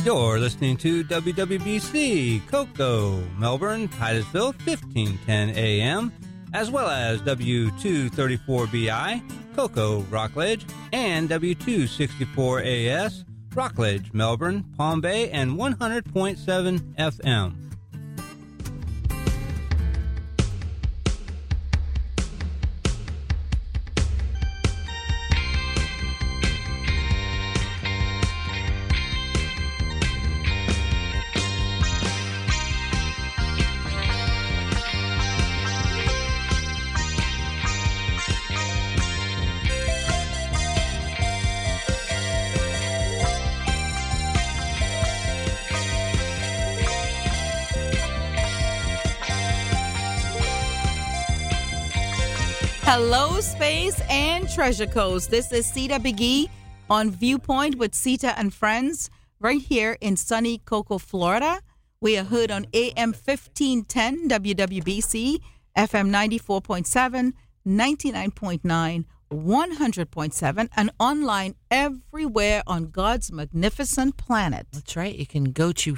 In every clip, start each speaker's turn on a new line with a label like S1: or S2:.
S1: You're listening to WWBC, Cocoa, Melbourne, Titusville, 1510 AM, as well as W234BI, Cocoa, Rockledge, and W264AS, Rockledge, Melbourne, Palm Bay, and 100.7 FM.
S2: Hello, Space and Treasure Coast. This is Sita Biggie on Viewpoint with Sita and Friends right here in sunny Cocoa, Florida. We are heard on AM 1510 WWBC, FM 94.7, 99.9, 100.7, and online everywhere on God's magnificent planet.
S3: That's right. You can go to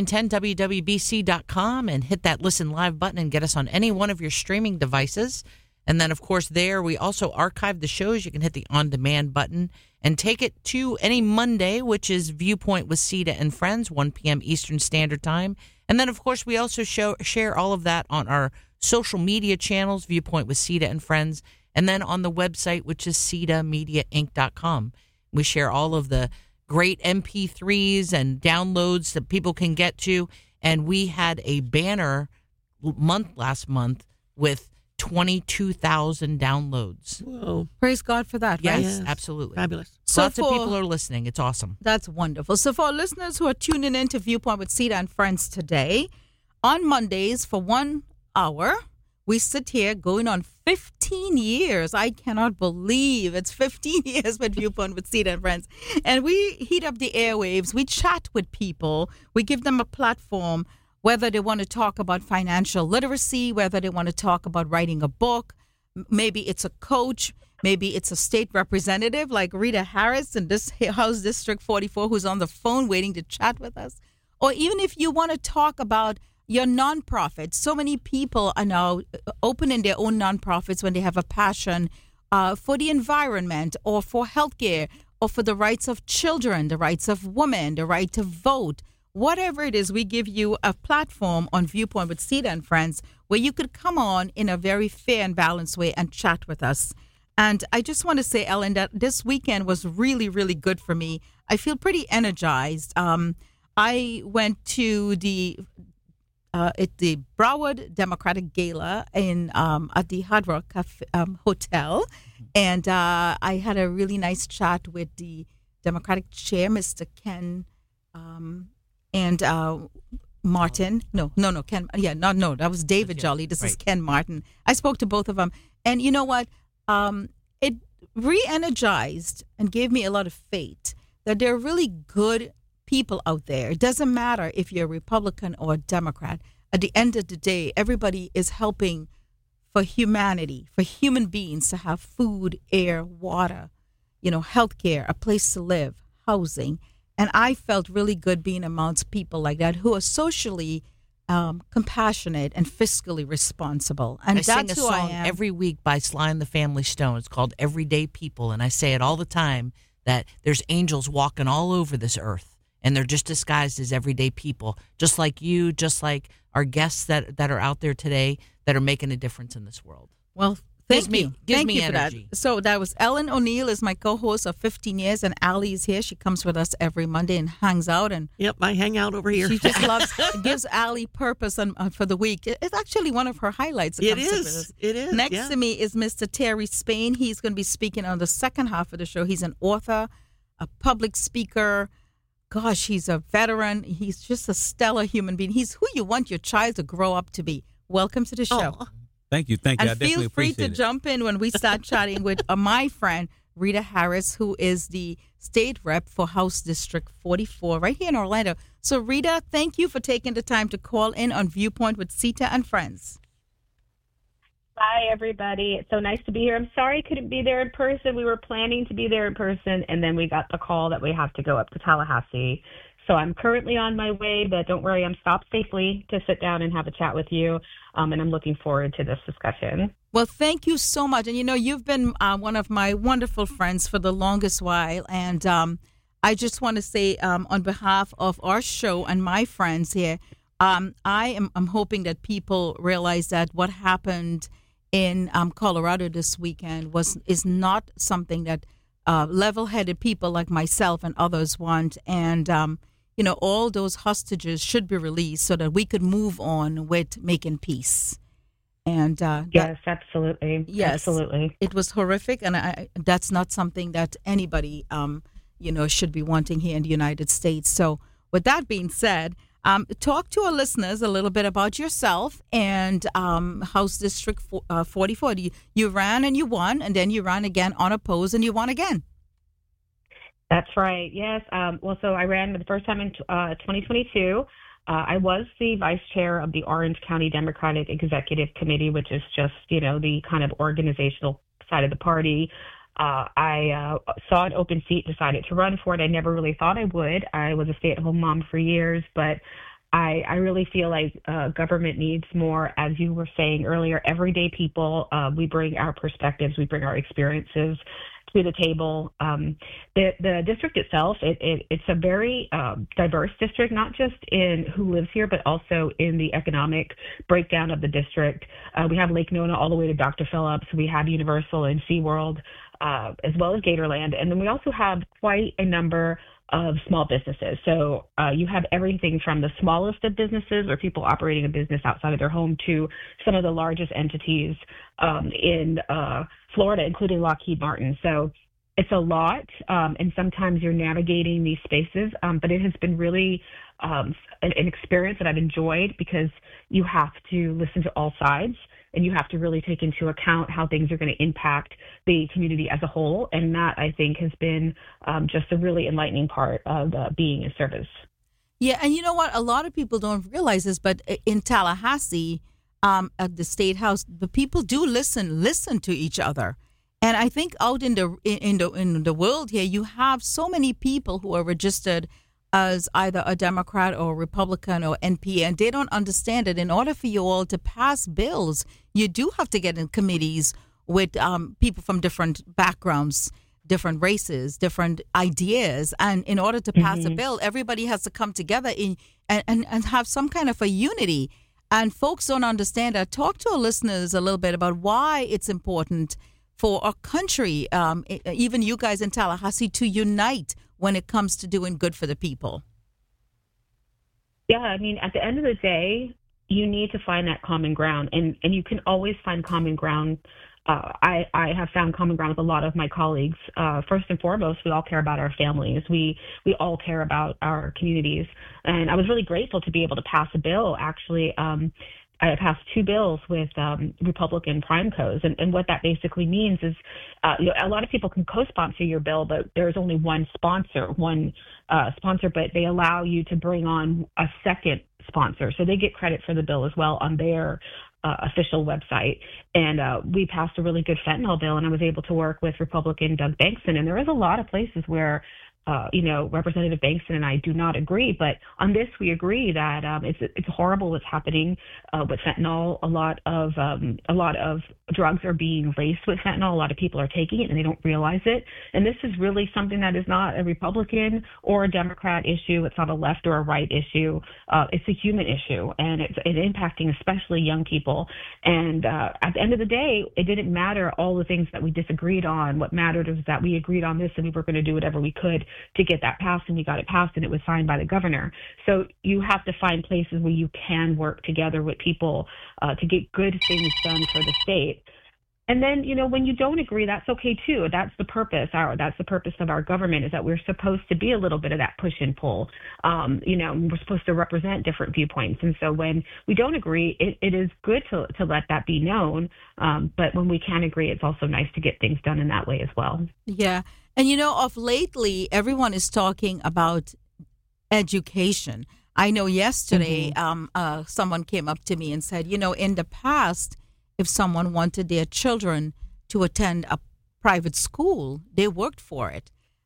S3: 1510wwbc.com and hit that listen live button and get us on any one of your streaming devices. And then, of course, there we also archive the shows. You can hit the on-demand button and take it to any Monday, which is Viewpoint with Sita and Friends, 1 p.m. Eastern Standard Time. And then, of course, we also share all of that on our social media channels, Viewpoint with Sita and Friends, and then on the website, which is sitamediainc.com. We share all of the great MP3s and downloads that people can get to. And we had a banner last month with 22,000 downloads.
S4: Whoa.
S2: Praise God for that, right?
S3: Yes, absolutely.
S4: Fabulous.
S2: So
S3: Lots of people are listening. It's awesome.
S2: That's wonderful. So for our listeners who are tuning in to Viewpoint with Sita and Friends today, on Mondays for 1 hour, we sit here going on 15 years. I cannot believe it's 15 years with Viewpoint with Sita and Friends. And we heat up the airwaves. We chat with people. We give them a platform, whether they want to talk about financial literacy, whether they want to talk about writing a book. Maybe it's a coach. Maybe it's a state representative like Rita Harris in this House District 44 who's on the phone waiting to chat with us. Or even if you want to talk about your nonprofit. So many people are now opening their own nonprofits when they have a passion for the environment or for healthcare or for the rights of children, the rights of women, the right to vote. Whatever it is, we give you a platform on Viewpoint with Sita and Friends where you could come on in a very fair and balanced way and chat with us. And I just want to say, Ellen, that this weekend was really, really good for me. I feel pretty energized. I went to the Broward Democratic Gala at the Hard Rock Cafe, Hotel, and I had a really nice chat with the Democratic chair, Mr. Ken. And Martin. No, Ken. Yeah, that was David Jolly. This is Ken Martin. I spoke to both of them. And you know what? It re-energized and gave me a lot of faith that there are really good people out there. It doesn't matter if you're a Republican or a Democrat. At the end of the day, everybody is helping for humanity, for human beings to have food, air, water, health care, a place to live, housing. And I felt really good being amongst people like that who are socially compassionate and fiscally responsible. And
S3: that's sing a song I am. Every week by Sly and the Family Stone. It's called Everyday People. And I say it all the time that there's angels walking all over this earth. And they're just disguised as everyday people, just like you, just like our guests that are out there today that are making a difference in this world.
S2: Well, Thank you.
S3: Gives me
S2: energy.
S3: For that.
S2: So that was Ellen O'Neill is my co-host of 15 years, and Allie is here. She comes with us every Monday and hangs out. And
S4: yep, I hang out over here.
S2: She just loves, gives Allie purpose for the week. It's actually one of her highlights.
S4: It is.
S2: Next to me is Mr. Terry Spain. He's going to be speaking on the second half of the show. He's an author, a public speaker. Gosh, he's a veteran. He's just a stellar human being. He's who you want your child to grow up to be. Welcome to the show.
S4: Oh.
S1: Thank you.
S2: And
S1: I definitely
S2: feel free
S1: appreciate
S2: to
S1: it.
S2: jump in when we start chatting with my friend, Rita Harris, who is the state rep for House District 44 right here in Orlando. So, Rita, thank you for taking the time to call in on Viewpoint with Sita and Friends.
S5: Hi, everybody. It's so nice to be here. I'm sorry I couldn't be there in person. We were planning to be there in person, and then we got the call that we have to go up to Tallahassee. So I'm currently on my way, but don't worry, I'm stopped safely to sit down and have a chat with you. And I'm looking forward to this discussion.
S2: Well, thank you so much. And, you've been one of my wonderful friends for the longest while. And I just want to say on behalf of our show and my friends here, I'm hoping that people realize that what happened in Colorado this weekend is not something that level-headed people like myself and others want. And, all those hostages should be released so that we could move on with making peace. And
S5: yes, absolutely.
S2: Yes,
S5: absolutely.
S2: It was horrific. And that's not something that anybody, should be wanting here in the United States. So with that being said, talk to our listeners a little bit about yourself and House District 44. You ran and you won, and then you ran again unopposed and you won again.
S5: That's right. Yes. So I ran for the first time in 2022. I was the vice chair of the Orange County Democratic Executive Committee, which is just, the kind of organizational side of the party. I saw an open seat, decided to run for it. I never really thought I would. I was a stay-at-home mom for years, but I really feel like government needs more, as you were saying earlier, everyday people. We bring our perspectives, we bring our experiences to the table. The district itself, it's a very diverse district, not just in who lives here, but also in the economic breakdown of the district. We have Lake Nona all the way to Dr. Phillips. We have Universal and SeaWorld, as well as Gatorland. And then we also have quite a number of small businesses. So you have everything from the smallest of businesses or people operating a business outside of their home to some of the largest entities in Florida, including Lockheed Martin. So it's a lot, and sometimes you're navigating these spaces, but it has been really an experience that I've enjoyed because you have to listen to all sides. And you have to really take into account how things are going to impact the community as a whole. And that, I think, has been just a really enlightening part of being in service.
S2: Yeah, and you know what? A lot of people don't realize this, but in Tallahassee, at the State House, the people do listen to each other. And I think out in the world here, you have so many people who are registered as either a Democrat or Republican or NP, and they don't understand that in order for you all to pass bills, you do have to get in committees with people from different backgrounds, different races, different ideas. And in order to pass a bill, everybody has to come together and have some kind of a unity. And folks don't understand that. Talk to our listeners a little bit about why it's important for our country, even you guys in Tallahassee, to unite when it comes to doing good for the people.
S5: Yeah, I mean, at the end of the day, you need to find that common ground, and you can always find common ground. I have found common ground with a lot of my colleagues. First and foremost, we all care about our families. We all care about our communities. And I was really grateful to be able to pass a bill, actually. I passed 2 bills with Republican prime co's, and what that basically means is, a lot of people can co-sponsor your bill, but there's only one sponsor, but they allow you to bring on a second sponsor, so they get credit for the bill as well on their official website. And we passed a really good fentanyl bill, and I was able to work with Republican Doug Bankson, and there is a lot of places where Representative Bankson and I do not agree, but on this we agree that it's horrible what's happening with fentanyl. A lot of drugs are being laced with fentanyl. A lot of people are taking it and they don't realize it. And this is really something that is not a Republican or a Democrat issue. It's not a left or a right issue. It's a human issue, and it's impacting especially young people. And at the end of the day, it didn't matter all the things that we disagreed on. What mattered was that we agreed on this, and we were going to do whatever we could to get that passed, and we got it passed, and it was signed by the governor. So you have to find places where you can work together with people to get good things done for the state. And then, when you don't agree, that's okay too. That's the purpose. That's the purpose of our government, is that we're supposed to be a little bit of that push and pull. We're supposed to represent different viewpoints. And so when we don't agree, it is good to let that be known. But when we can agree, it's also nice to get things done in that way as well.
S2: Yeah. And, of lately, everyone is talking about education. I know yesterday someone came up to me and said, in the past, if someone wanted their children to attend a private school, they worked for it.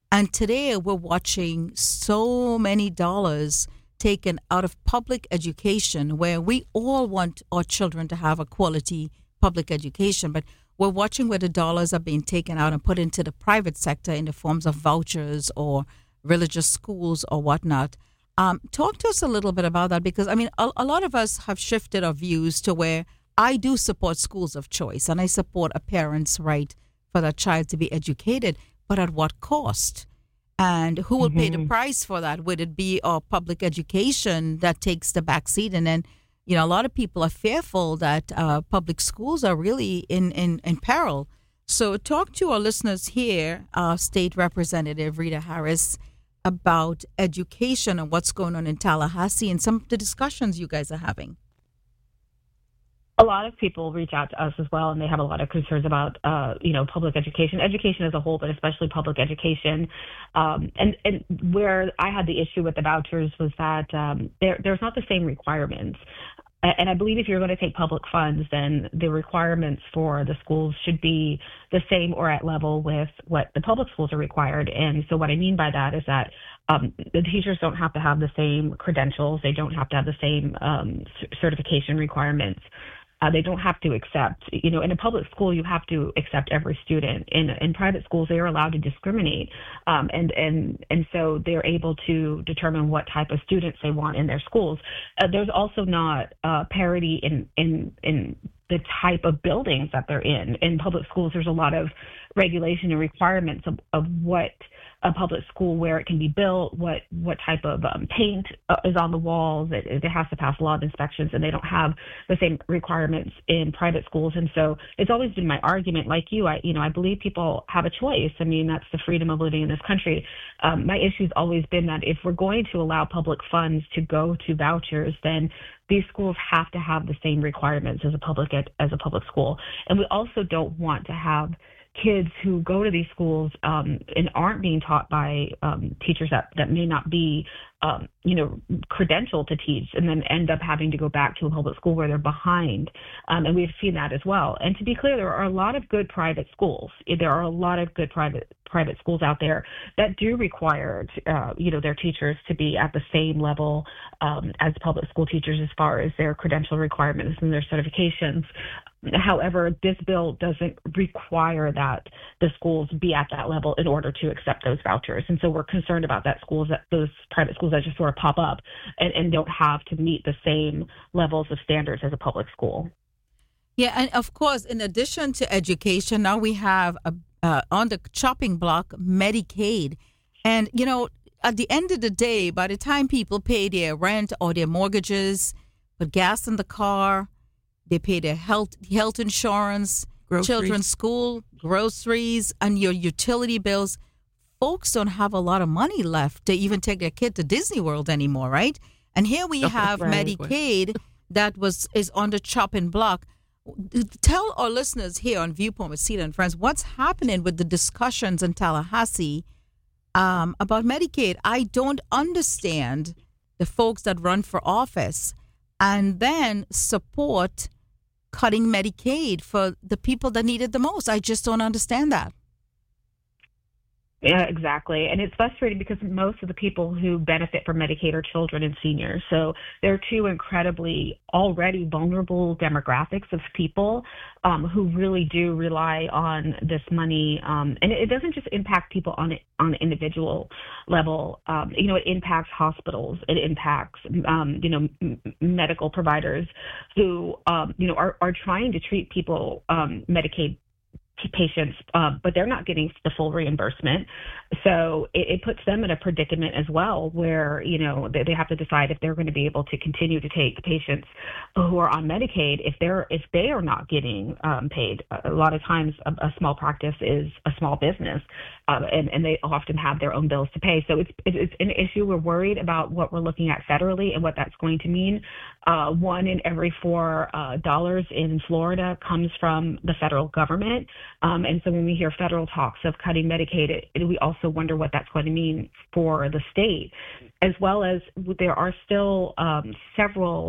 S2: And today we're watching so many dollars taken out of public education, where we all want our children to have a quality public education, but we're watching where the dollars are being taken out and put into the private sector in the forms of vouchers or religious schools or whatnot. Talk to us a little bit about that, because, I mean, a lot of us have shifted our views to where I do support schools of choice and I support a parent's right for their child to be educated, but at what cost? And who will pay the price for that? Would it be our public education that takes the back seat? And then, you know, a lot of people are fearful that public schools are really in peril. So talk to our listeners here, State Representative Rita Harris, about education and what's going on in Tallahassee and some of the discussions you guys are having.
S5: A lot of people reach out to us as well, and they have a lot of concerns about, public education as a whole, but especially public education. And where I had the issue with the vouchers was that there's not the same requirements. And I believe if you're going to take public funds, then the requirements for the schools should be the same or at level with what the public schools are required. And so what I mean by that is that the teachers don't have to have the same credentials. They don't have to have the same certification requirements. They don't have to accept, in a public school, you have to accept every student. In private schools, they are allowed to discriminate. And so they're able to determine what type of students they want in their schools. There's also not parity in the type of buildings that they're in. In public schools, there's a lot of regulation and requirements of what a public school, where it can be built, what type of paint is on the walls. It has to pass a lot of inspections, and they don't have the same requirements in private schools. And so it's always been my argument, like you, I believe people have a choice. I mean, that's the freedom of living in this country. My issue's always been that if we're going to allow public funds to go to vouchers, then these schools have to have the same requirements as a public school. And we also don't want to have kids who go to these schools and aren't being taught by teachers that may not be credentialed to teach, and then end up having to go back to a public school where they're behind. And we've seen that as well. And to be clear, there are a lot of good private schools. There are a lot of good private schools out there that do require their teachers to be at the same level as public school teachers as far as their credential requirements and their certifications. However, this bill doesn't require that the schools be at that level in order to accept those vouchers. And so we're concerned about those private schools that just sort of pop up and don't have to meet the same levels of standards as a public school.
S2: Yeah, and of course, in addition to education, now we have on the chopping block Medicaid. And, at the end of the day, by the time people pay their rent or their mortgages, put gas in the car, they pay their health insurance, groceries, children's school, groceries, and your utility bills. Folks don't have a lot of money left to even take their kid to Disney World anymore, right? And here we have right. Medicaid that is on the chopping block. Tell our listeners here on Viewpoint with Sita and Friends what's happening with the discussions in Tallahassee about Medicaid. I don't understand the folks that run for office and then support cutting Medicaid for the people that need it the most. I just don't understand that.
S5: Yeah, exactly. And it's frustrating because most of the people who benefit from Medicaid are children and seniors. So they're two incredibly already vulnerable demographics of people who really do rely on this money. And it doesn't just impact people on an individual level. It impacts hospitals. It impacts, medical providers who, are trying to treat people, Medicaid patients, but they're not getting the full reimbursement. So it puts them in a predicament as well, where, they have to decide if they're going to be able to continue to take patients who are on Medicaid if they are not getting paid. A lot of times a small practice is a small business, and they often have their own bills to pay. So it's an issue. We're worried about what we're looking at federally and what that's going to mean. 1 in every $4 in Florida comes from the federal government. And so when we hear federal talks of cutting Medicaid, we also wonder what that's going to mean for the state, as well as there are still several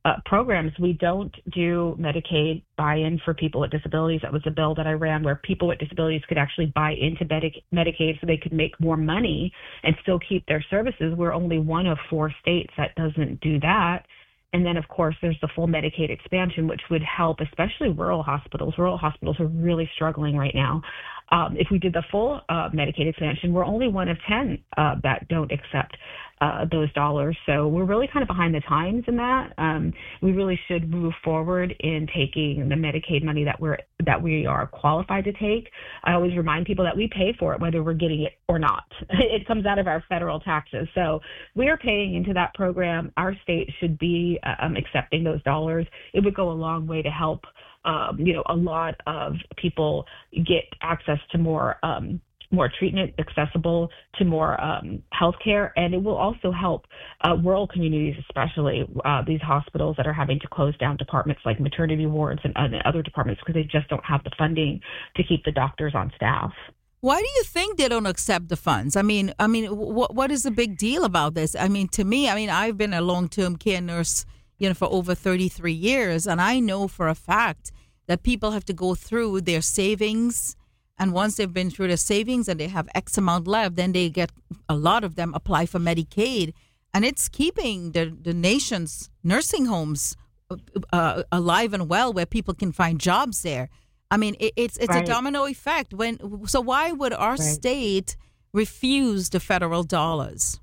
S5: programs. We don't do Medicaid buy-in for people with disabilities. That was a bill that I ran where people with disabilities could actually buy into Medicaid so they could make more money and still keep their services. We're only one of 4 states that doesn't do that. And then, of course, there's the full Medicaid expansion, which would help, especially rural hospitals. Rural hospitals are really struggling right now. If we did the full Medicaid expansion, we're only one of 10 that don't accept those dollars. So we're really kind of behind the times in that. We really should move forward in taking the Medicaid money that we are qualified to take. I always remind people that we pay for it whether we're getting it or not. It comes out of our federal taxes. So we are paying into that program. Our state should be accepting those dollars. It would go a long way to help a lot of people get access to more treatment, accessible to more health care, and it will also help rural communities, especially these hospitals that are having to close down departments like maternity wards and other departments because they just don't have the funding to keep the doctors on staff.
S2: Why do you think they don't accept the funds? I mean, what is the big deal about this? I mean, to me, I've been a long-term care nurse, for over 33 years, and I know for a fact that people have to go through their savings. And once they've been through their savings and they have X amount left, then they get, a lot of them apply for Medicaid. And it's keeping the nation's nursing homes alive and well where people can find jobs there. It's right. A domino effect. So why would our state refuse the federal dollars?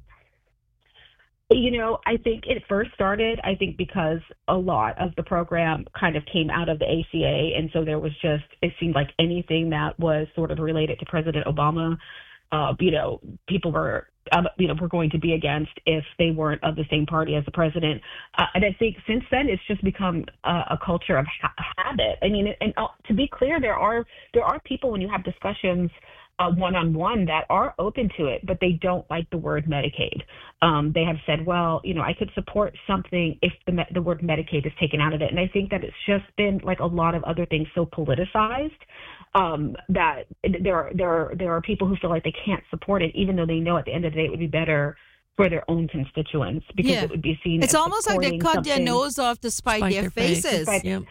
S5: I think it first started, because a lot of the program kind of came out of the ACA. And so there was it seemed like anything that was sort of related to President Obama, people were, were going to be against if they weren't of the same party as the president. And I think since then, it's just become a culture of habit. And to be clear, there are people when you have discussions one-on-one that are open to it, but they don't like the word Medicaid. They have said, well, I could support something if the word Medicaid is taken out of it. And I think that it's just been like a lot of other things so politicized that there are people who feel like they can't support it, even though they know at the end of the day it would be better for their own constituents because it would be seen as
S2: almost like they cut their nose off to spite their faces.
S5: Exactly.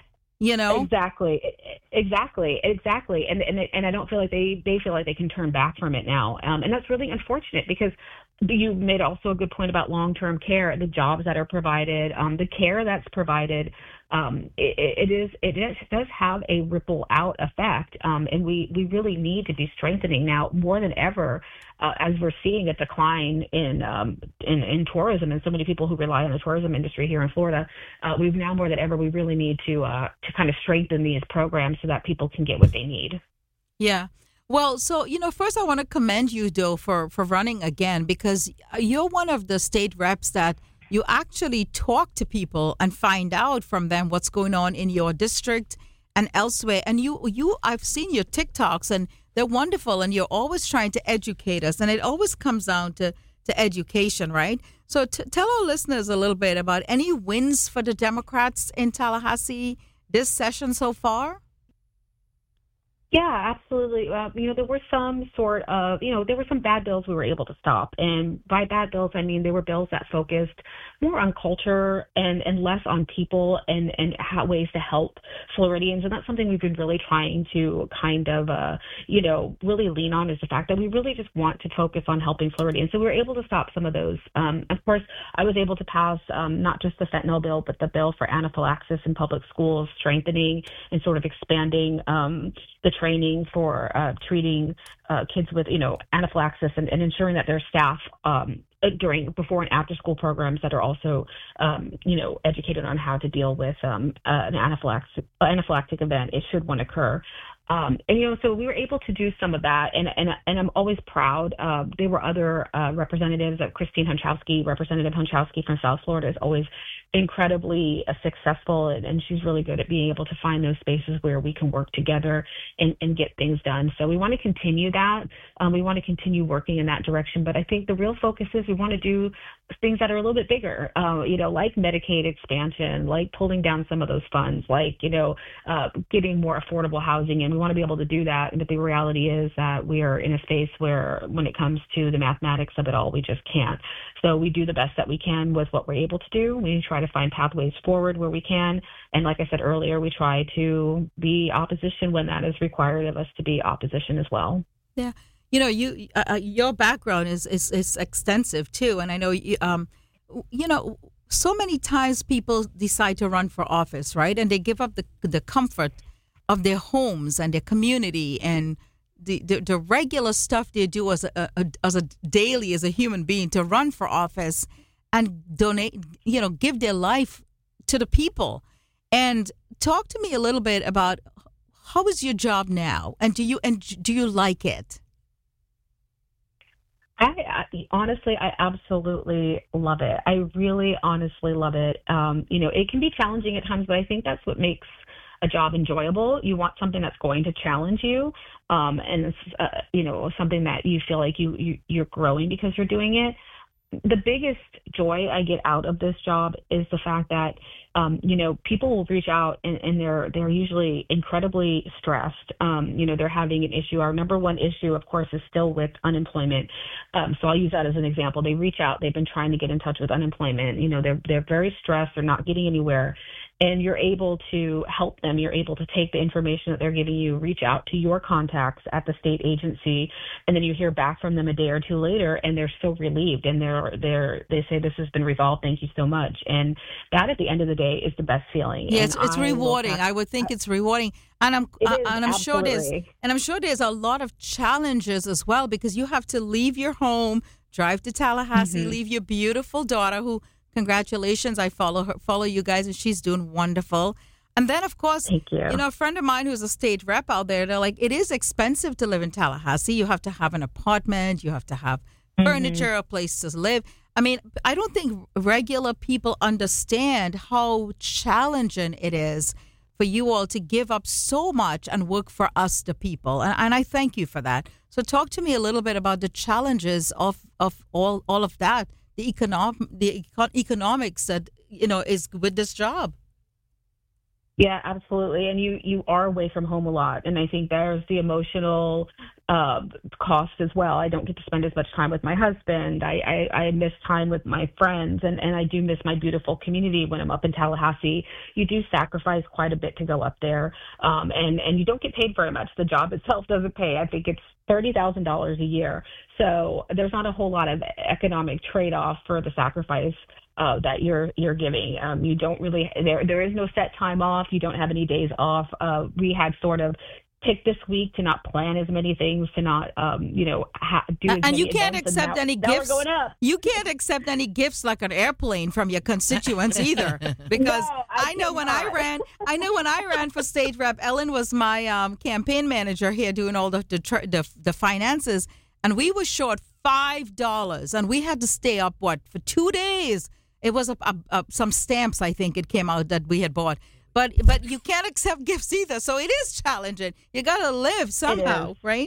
S5: And I don't feel like they feel like they can turn back from it now. And that's really unfortunate because you made also a good point about long-term care, the jobs that are provided, the care that's provided. It does have a ripple out effect. And we really need to be strengthening now more than ever, as we're seeing a decline in tourism and so many people who rely on the tourism industry here in Florida. We've now more than ever, we really need to kind of strengthen these programs so that people can get what they need.
S2: Yeah. Well, so, first I want to commend you, though, for running again, because you're one of the state reps that you actually talk to people and find out from them what's going on in your district and elsewhere. And I've seen your TikToks and they're wonderful, and you're always trying to educate us. And it always comes down to education, right? So tell our listeners a little bit about any wins for the Democrats in Tallahassee this session so far.
S5: Yeah, absolutely. There were some sort of, there were some bad bills we were able to stop. And by bad bills, I mean, they were bills that focused more on culture and less on people and how ways to help Floridians. And that's something we've been really trying to kind of, really lean on, is the fact that we really just want to focus on helping Floridians. So we were able to stop some of those. Of course, I was able to pass not just the fentanyl bill, but the bill for anaphylaxis in public schools, strengthening and sort of expanding the training for treating kids with, anaphylaxis and ensuring that their staff during before and after school programs that are also, educated on how to deal with an anaphylactic event. It should one occur. So we were able to do some of that, and I'm always proud. There were other representatives, Representative Hunchowski from South Florida is always incredibly successful, and she's really good at being able to find those spaces where we can work together and get things done. So we want to continue that. We want to continue working in that direction. But I think the real focus is we want to do things that are a little bit bigger, like Medicaid expansion, like pulling down some of those funds, like, getting more affordable housing in We want to be able to do that. But the reality is that we are in a space where when it comes to the mathematics of it all, we just can't. So we do the best that we can with what we're able to do. We try to find pathways forward where we can. And like I said earlier, we try to be opposition when that is required of us to be opposition as well.
S2: Yeah. You know, your background is extensive too. And I know, so many times people decide to run for office, right? And they give up the comfort of their homes and their community and the regular stuff they do as a daily as a human being to run for office and donate, give their life to the people. And talk to me a little bit about how is your job now, and do you like it?
S5: Honestly, I absolutely love it. I really honestly love it. It can be challenging at times, but I think that's what makes a job enjoyable. You want something that's going to challenge you, and it's, something that you feel like you're growing because you're doing it. The biggest joy I get out of this job is the fact that, people will reach out and they're usually incredibly stressed. They're having an issue. Our number one issue, of course, is still with unemployment. So I'll use that as an example. They reach out. They've been trying to get in touch with unemployment. They're very stressed. They're not getting anywhere. And you're able to help them. You're able to take the information that they're giving you, reach out to your contacts at the state agency, and then you hear back from them a day or two later, and they're so relieved, and they say, this has been resolved. Thank you so much. And that, at the end of the day, is the best feeling.
S2: Yeah, it's rewarding. I would think it's rewarding, and I'm sure there's a lot of challenges as well, because you have to leave your home, drive to Tallahassee, leave your beautiful daughter who. Congratulations. I follow you guys, and she's doing wonderful. And then, of course,
S5: thank you.
S2: A friend of mine who's a state rep out there, they're like, it is expensive to live in Tallahassee. You have to have an apartment. You have to have furniture, a place to live. I mean, I don't think regular people understand how challenging it is for you all to give up so much and work for us, the people. And I thank you for that. So talk to me a little bit about the challenges of all of that. The economics that is with this job.
S5: Yeah, absolutely. And you are away from home a lot, and I think there's the emotional cost as well. I don't get to spend as much time with my husband. I miss time with my friends, and I do miss my beautiful community when I'm up in Tallahassee. You do sacrifice quite a bit to go up there, and you don't get paid very much. The job itself doesn't pay. I think it's $30,000 a year. So there's not a whole lot of economic trade-off for the sacrifice that you're giving. You don't really, there is no set time off. You don't have any days off. We had sort of picked this week to not plan as many things, to not, do as
S2: and you can't
S5: events,
S2: accept any gifts. You can't accept any gifts like an airplane from your constituents either, because
S5: No,
S2: I know when I ran for state rep, Ellen was my campaign manager here doing all the finances, and we were short $5, and we had to stay up for 2 days. It was some stamps, I think it came out that we had bought. But you can't accept gifts either, so it is challenging. You got to live somehow, right?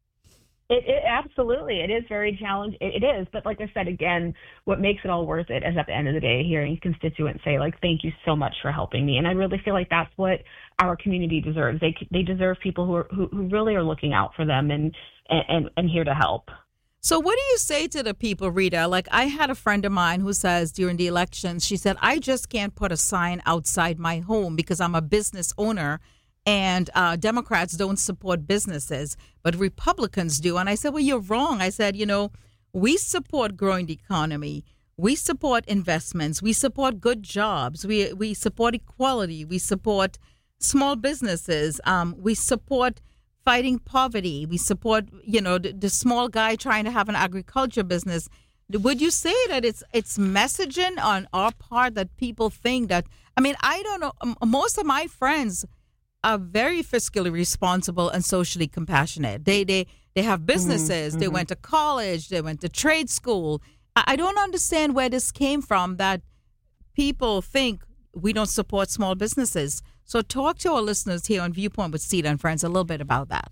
S5: It absolutely, it is very challenging. It is, but like I said, again, what makes it all worth it is at the end of the day, hearing constituents say, like, "Thank you so much for helping me," and I really feel like that's what our community deserves. They deserve people who really are looking out for them and here to help.
S2: So what do you say to the people, Rita? Like, I had a friend of mine who says during the elections, she said, I just can't put a sign outside my home because I'm a business owner, and Democrats don't support businesses, but Republicans do. And I said, well, you're wrong. I said, we support growing the economy. We support investments. We support good jobs. We support equality. We support small businesses. We support fighting poverty. We support, the small guy trying to have an agriculture business. Would you say that it's messaging on our part that people think that, I don't know, most of my friends are very fiscally responsible and socially compassionate. They have businesses. They went to college. They went to trade school. I don't understand where this came from, that people think we don't support small businesses. So talk to our listeners here on Viewpoint with Sita and Friends a little bit about that.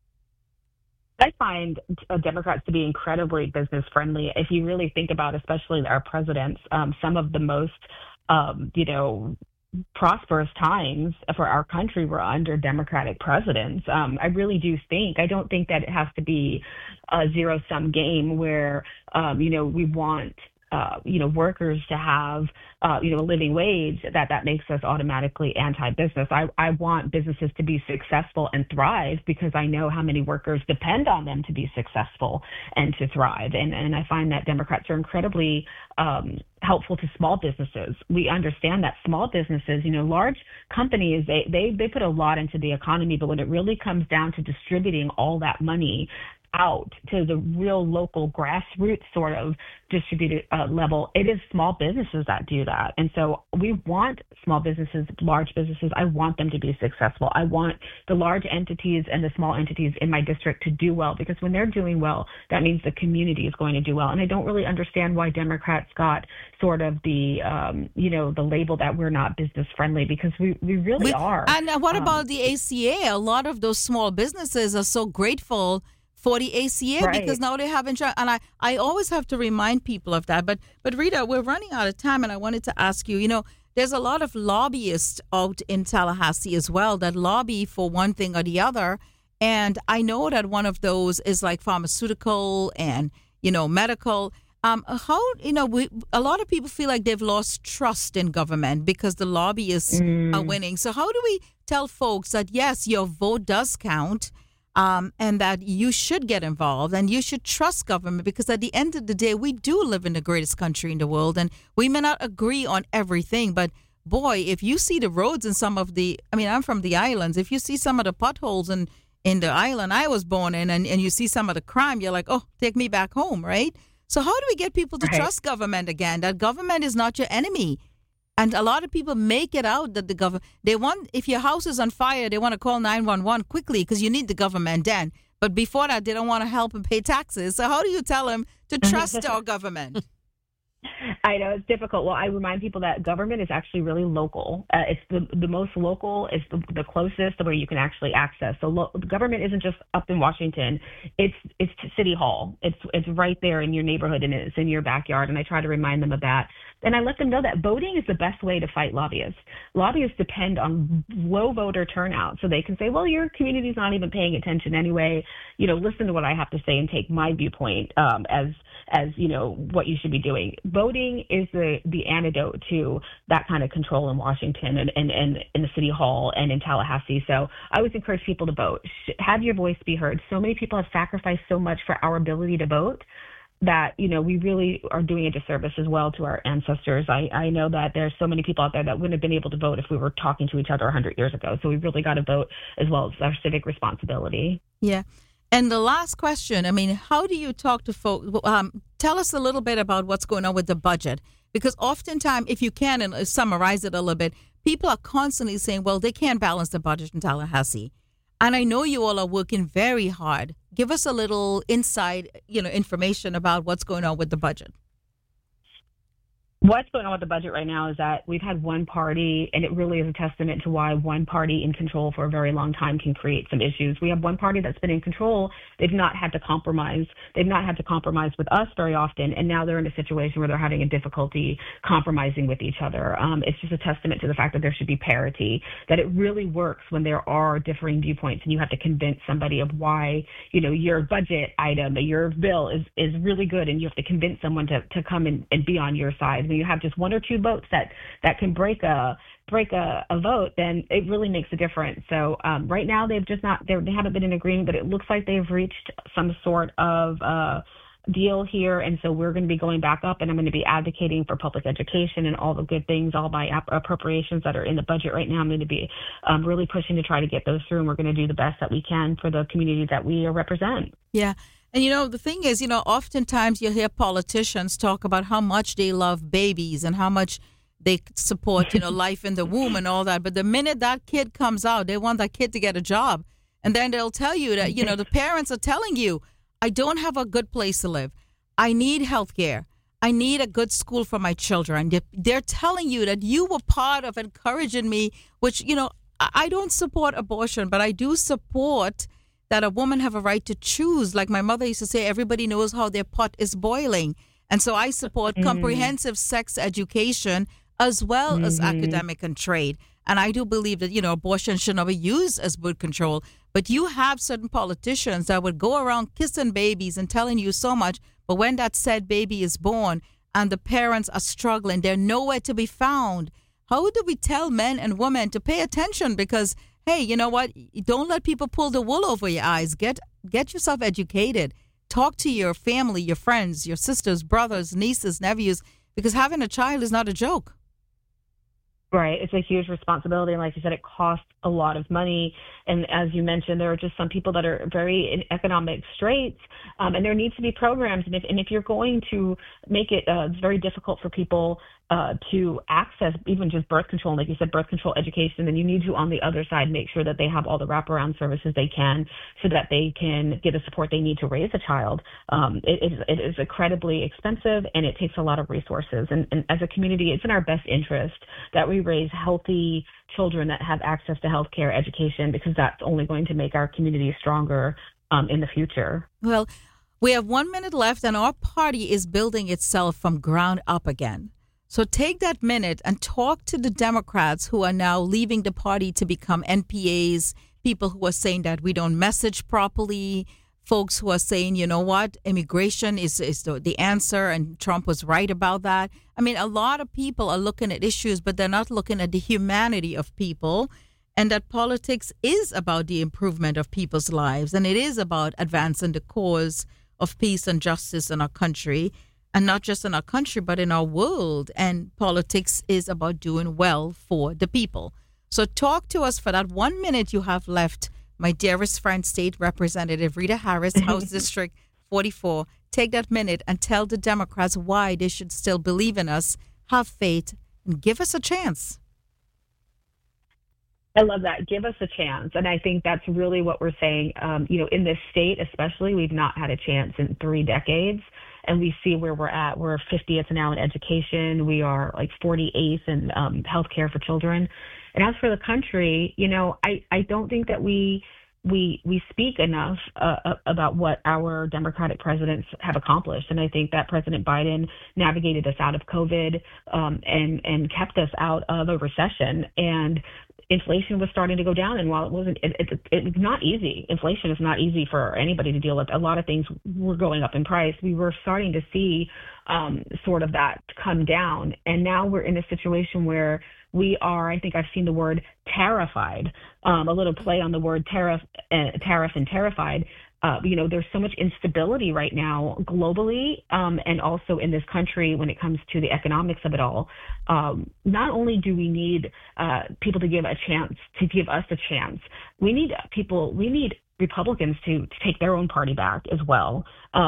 S5: I find Democrats to be incredibly business friendly. If you really think about, especially our presidents, some of the most, prosperous times for our country were under Democratic presidents. I really do think, I don't think that it has to be a zero-sum game where, we want workers to have, a living wage, that makes us automatically anti-business. I want businesses to be successful and thrive because I know how many workers depend on them to be successful and to thrive. And I find that Democrats are incredibly helpful to small businesses. We understand that small businesses, large companies, they put a lot into the economy, but when it really comes down to distributing all that money out to the real local grassroots sort of distributed level, it is small businesses that do that. And so we want small businesses, large businesses, I want them to be successful. I want the large entities and the small entities in my district to do well, because when they're doing well, that means the community is going to do well. And I don't really understand why Democrats got sort of the, the label that we're not business friendly, because we really are.
S2: And what about the ACA? A lot of those small businesses are so grateful for the ACA, right, because now they have insurance. And I always have to remind people of that. But Rita, we're running out of time, and I wanted to ask you, there's a lot of lobbyists out in Tallahassee as well that lobby for one thing or the other. And I know that one of those is like pharmaceutical and, medical. A lot of people feel like they've lost trust in government because the lobbyists are winning. So how do we tell folks that, yes, your vote does count, and that you should get involved and you should trust government, because at the end of the day, we do live in the greatest country in the world, and we may not agree on everything, but boy, if you see the roads in some of I'm from the islands, if you see some of the potholes in the island I was born in, and you see some of the crime, you're like, oh, take me back home, right? So how do we get people to trust government again, that government is not your enemy? And a lot of people make it out that the government, if your house is on fire, they want to call 911 quickly because you need the government then. But before that, they don't want to help and pay taxes. So how do you tell them to trust our government?
S5: I know it's difficult. Well, I remind people that government is actually really local. It's the most local, it's the closest to where you can actually access. So government isn't just up in Washington. It's City Hall. It's right there in your neighborhood, and it's in your backyard. And I try to remind them of that. And I let them know that voting is the best way to fight lobbyists. Lobbyists depend on low voter turnout. So they can say, well, your community's not even paying attention anyway. Listen to what I have to say and take my viewpoint as what you should be doing. Voting is the antidote to that kind of control in Washington and in the City Hall and in Tallahassee. So I always encourage people to vote. Have your voice be heard. So many people have sacrificed so much for our ability to vote that, we really are doing a disservice as well to our ancestors. I know that there's so many people out there that wouldn't have been able to vote if we were talking to each other 100 years ago. So we really got to vote as well as our civic responsibility. Yeah.
S2: And the last question, how do you talk to folks? Tell us a little bit about what's going on with the budget, because oftentimes, if you can, and summarize it a little bit, people are constantly saying, well, they can't balance the budget in Tallahassee. And I know you all are working very hard. Give us a little inside, information about what's going on with the budget.
S5: What's going on with the budget right now is that we've had one party, and it really is a testament to why one party in control for a very long time can create some issues. We have one party that's been in control. They've not had to compromise. They've not had to compromise with us very often, and now they're in a situation where they're having a difficulty compromising with each other. It's just a testament to the fact that there should be parity, that it really works when there are differing viewpoints, and you have to convince somebody of why, your budget item, your bill is really good, and you have to convince someone to come and be on your side. When you have just one or two votes that can break a vote, then it really makes a difference. So right now they haven't been in agreement, but it looks like they've reached some sort of deal here, and so we're going to be going back up, and I'm going to be advocating for public education and all the good things, all my appropriations that are in the budget right now. I'm going to be really pushing to try to get those through, and we're going to do the best that we can for the community that we represent.
S2: Yeah. And, the thing is, oftentimes you hear politicians talk about how much they love babies and how much they support, life in the womb and all that. But the minute that kid comes out, they want that kid to get a job. And then they'll tell you that, the parents are telling you, I don't have a good place to live. I need health care. I need a good school for my children. They're telling you that you were part of encouraging me, which, I don't support abortion, but I do support that a woman have a right to choose. Like my mother used to say, everybody knows how their pot is boiling. And so I support comprehensive sex education. as well as academic and trade. And I do believe that, abortion should not be used as birth control. But you have certain politicians that would go around kissing babies and telling you so much. But when that said baby is born and the parents are struggling, they're nowhere to be found. How do we tell men and women to pay attention? Because, hey, you know what? Don't let people pull the wool over your eyes. Get yourself educated. Talk to your family, your friends, your sisters, brothers, nieces, nephews, because having a child is not a joke.
S5: Right. It's a huge responsibility. And like you said, it costs a lot of money. And as you mentioned, there are just some people that are very in economic straits, and there needs to be programs. And if you're going to make it very difficult for people to access even just birth control, like you said, birth control education, then you need to, on the other side, make sure that they have all the wraparound services they can so that they can get the support they need to raise a child. It is incredibly expensive, and it takes a lot of resources. And as a community, it's in our best interest that we raise healthy children that have access to health care, education, because that's only going to make our community stronger in the future.
S2: Well, we have 1 minute left, and our party is building itself from ground up again. So take that minute and talk to the Democrats who are now leaving the party to become NPAs, people who are saying that we don't message properly, folks who are saying, you know what, immigration is the answer, and Trump was right about that. I mean, a lot of people are looking at issues, but they're not looking at the humanity of people, and that politics is about the improvement of people's lives, and it is about advancing the cause of peace and justice in our country. And not just in our country, but in our world. And politics is about doing well for the people. So talk to us for that 1 minute you have left, my dearest friend, State Representative Rita Harris, House District 44. Take that minute and tell the Democrats why they should still believe in us, have faith, and give us a chance.
S5: I love that. Give us a chance. And I think that's really what we're saying. In this state, especially, we've not had a chance in 3 decades. And we see where we're at. We're 50th now in education. We are like 48th in healthcare for children. And as for the country, I don't think that we speak enough about what our Democratic presidents have accomplished. And I think that President Biden navigated us out of COVID and kept us out of a recession. And inflation was starting to go down. And while it's not easy, inflation is not easy for anybody to deal with. A lot of things were going up in price. We were starting to see sort of that come down. And now we're in a situation where we are, I think I've seen the word terrified, a little play on the word tariff and terrified. There's so much instability right now globally, and also in this country when it comes to the economics of it all. Not only do we need people to give us a chance, we need Republicans to take their own party back as well.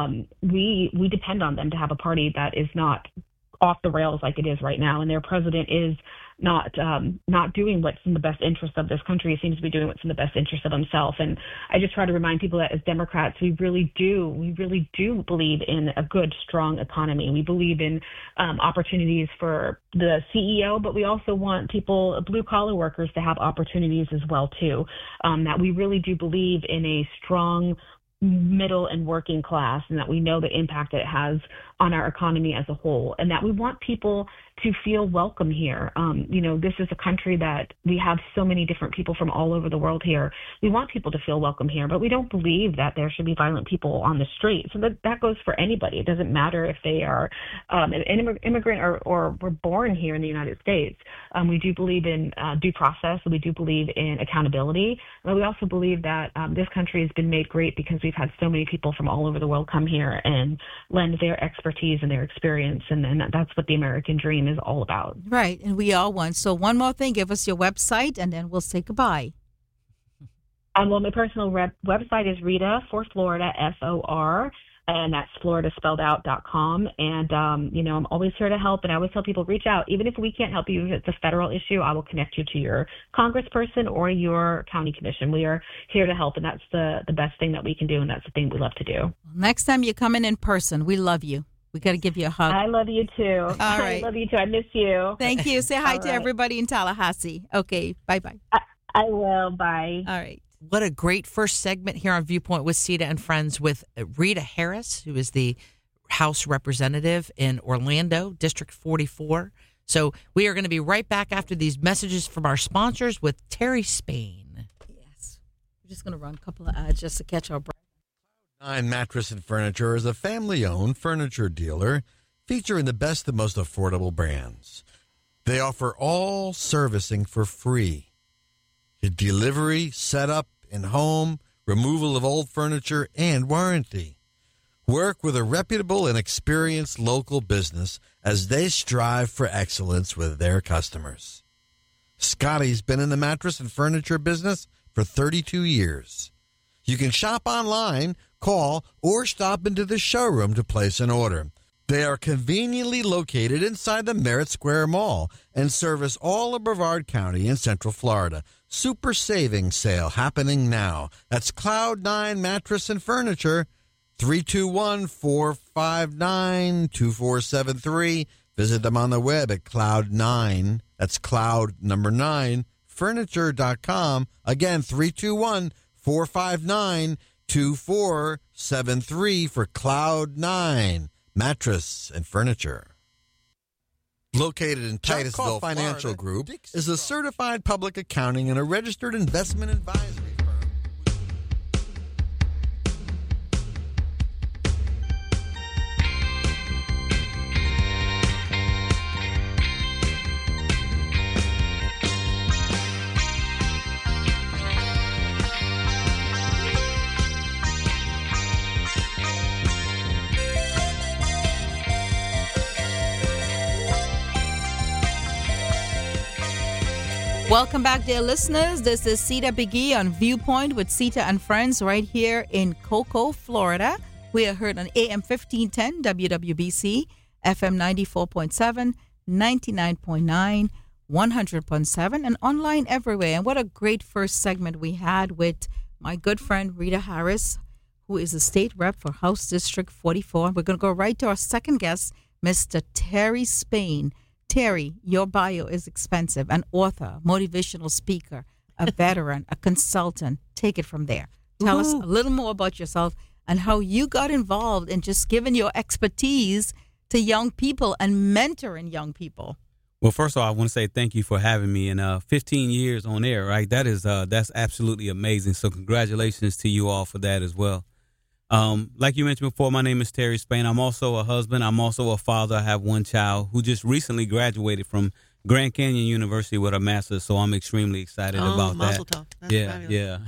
S5: We depend on them to have a party that is not off the rails like it is right now, and their president is not doing what's in the best interest of this country. He seems to be doing what's in the best interest of himself. And I just try to remind people that as Democrats, we really do believe in a good, strong economy. We believe in opportunities for the CEO, but we also want people, blue collar workers, to have opportunities as well too. That we really do believe in a strong middle and working class, and that we know the impact it has on our economy as a whole, and that we want people to feel welcome here. This is a country that we have so many different people from all over the world here. We want people to feel welcome here, but we don't believe that there should be violent people on the street. So that goes for anybody. It doesn't matter if they are an immigrant or were born here in the United States. We do believe in due process. We do believe in accountability. But we also believe that this country has been made great because we've had so many people from all over the world come here and lend their expertise and their experience. And that's what the American dream is all about.
S2: Right. And we are one. So one more thing, give us your website and then we'll say goodbye.
S5: Well, my personal website is Rita for Florida, FOR, and that's Florida spelled out.com. And, I'm always here to help. And I always tell people, reach out. Even if we can't help you, if it's a federal issue, I will connect you to your congressperson or your county commission. We are here to help. And that's the best thing that we can do. And that's the thing we love to do.
S2: Next time you come in person, we love you. We got to give you a hug.
S5: I love you too.
S2: All right.
S5: I love you too. I miss you.
S2: Thank you. Say hi to everybody in Tallahassee. Okay. Bye-bye.
S5: I will. Bye.
S2: All right.
S3: What a great first segment here on Viewpoint with Sita and Friends with Rita Harris, who is the House Representative in Orlando, District 44. So we are going to be right back after these messages from our sponsors with Terry Spain.
S2: Yes. We're just going to run a couple of ads just to catch our breath.
S4: Cloud9 Mattress and Furniture is a family-owned furniture dealer featuring the best and most affordable brands. They offer all servicing for free. Delivery, setup, in-home, removal of old furniture, and warranty. Work with a reputable and experienced local business as they strive for excellence with their customers. Scotty's been in the mattress and furniture business for 32 years. You can shop online, call, or stop into the showroom to place an order. They are conveniently located inside the Merritt Square Mall and service all of Brevard County in Central Florida. Super savings sale happening now. That's Cloud9 Mattress and Furniture, 321-459-2473. Visit them on the web at Cloud9. That's Cloud number 9, furniture.com. Again, 321-459-2473 for Cloud9 Mattress and Furniture. Located in Titusville, Financial Group is a certified public accounting and a registered investment advisory firm.
S2: Welcome back, dear listeners. This is Sita Biggie on Viewpoint with Sita and Friends right here in Cocoa, Florida. We are heard on AM 1510 WWBC, FM 94.7, 99.9, 100.7, and online everywhere. And what a great first segment we had with my good friend Rita Harris, who is a state rep for House District 44. We're going to go right to our second guest, Mr. Terry Spain. Terry, your bio is expensive. An author, motivational speaker, a veteran, a consultant. Take it from there. Tell us a little more about yourself and how you got involved in just giving your expertise to young people and mentoring young people.
S6: Well, first of all, I want to say thank you for having me. And 15 years on air, right? That's absolutely amazing. So congratulations to you all for that as well. Like you mentioned before, my name is Terry Spain. I'm also a husband. I'm also a father. I have one child who just recently graduated from Grand Canyon University with a master's. So I'm extremely excited about that.
S3: That's fabulous.
S6: Yeah.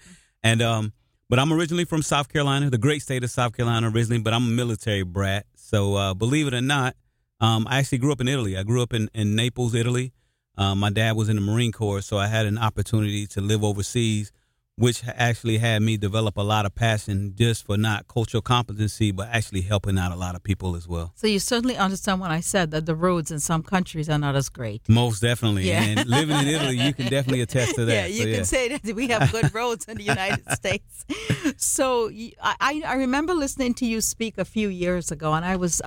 S6: And, but I'm originally from South Carolina, the great state of South Carolina originally, but I'm a military brat. So, believe it or not, I actually grew up in Italy. I grew up in Naples, Italy. My dad was in the Marine Corps, so I had an opportunity to live overseas, which actually had me develop a lot of passion just for not cultural competency, but actually helping out a lot of people as well.
S2: So you certainly understand when I said that the roads in some countries are not as great.
S6: Most definitely.
S2: Yeah.
S6: And living in Italy, you can definitely attest to that.
S2: Yeah, you can say that we have good roads in the United States. So I remember listening to you speak a few years ago, and I was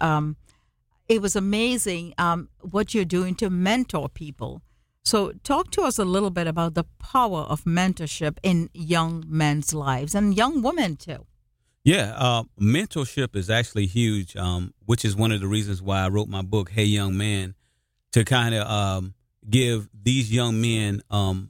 S2: it was amazing what you're doing to mentor people. So talk to us a little bit about the power of mentorship in young men's lives and young women too.
S6: Yeah, mentorship is actually huge, which is one of the reasons why I wrote my book, Hey Young Man, to kind of give these young men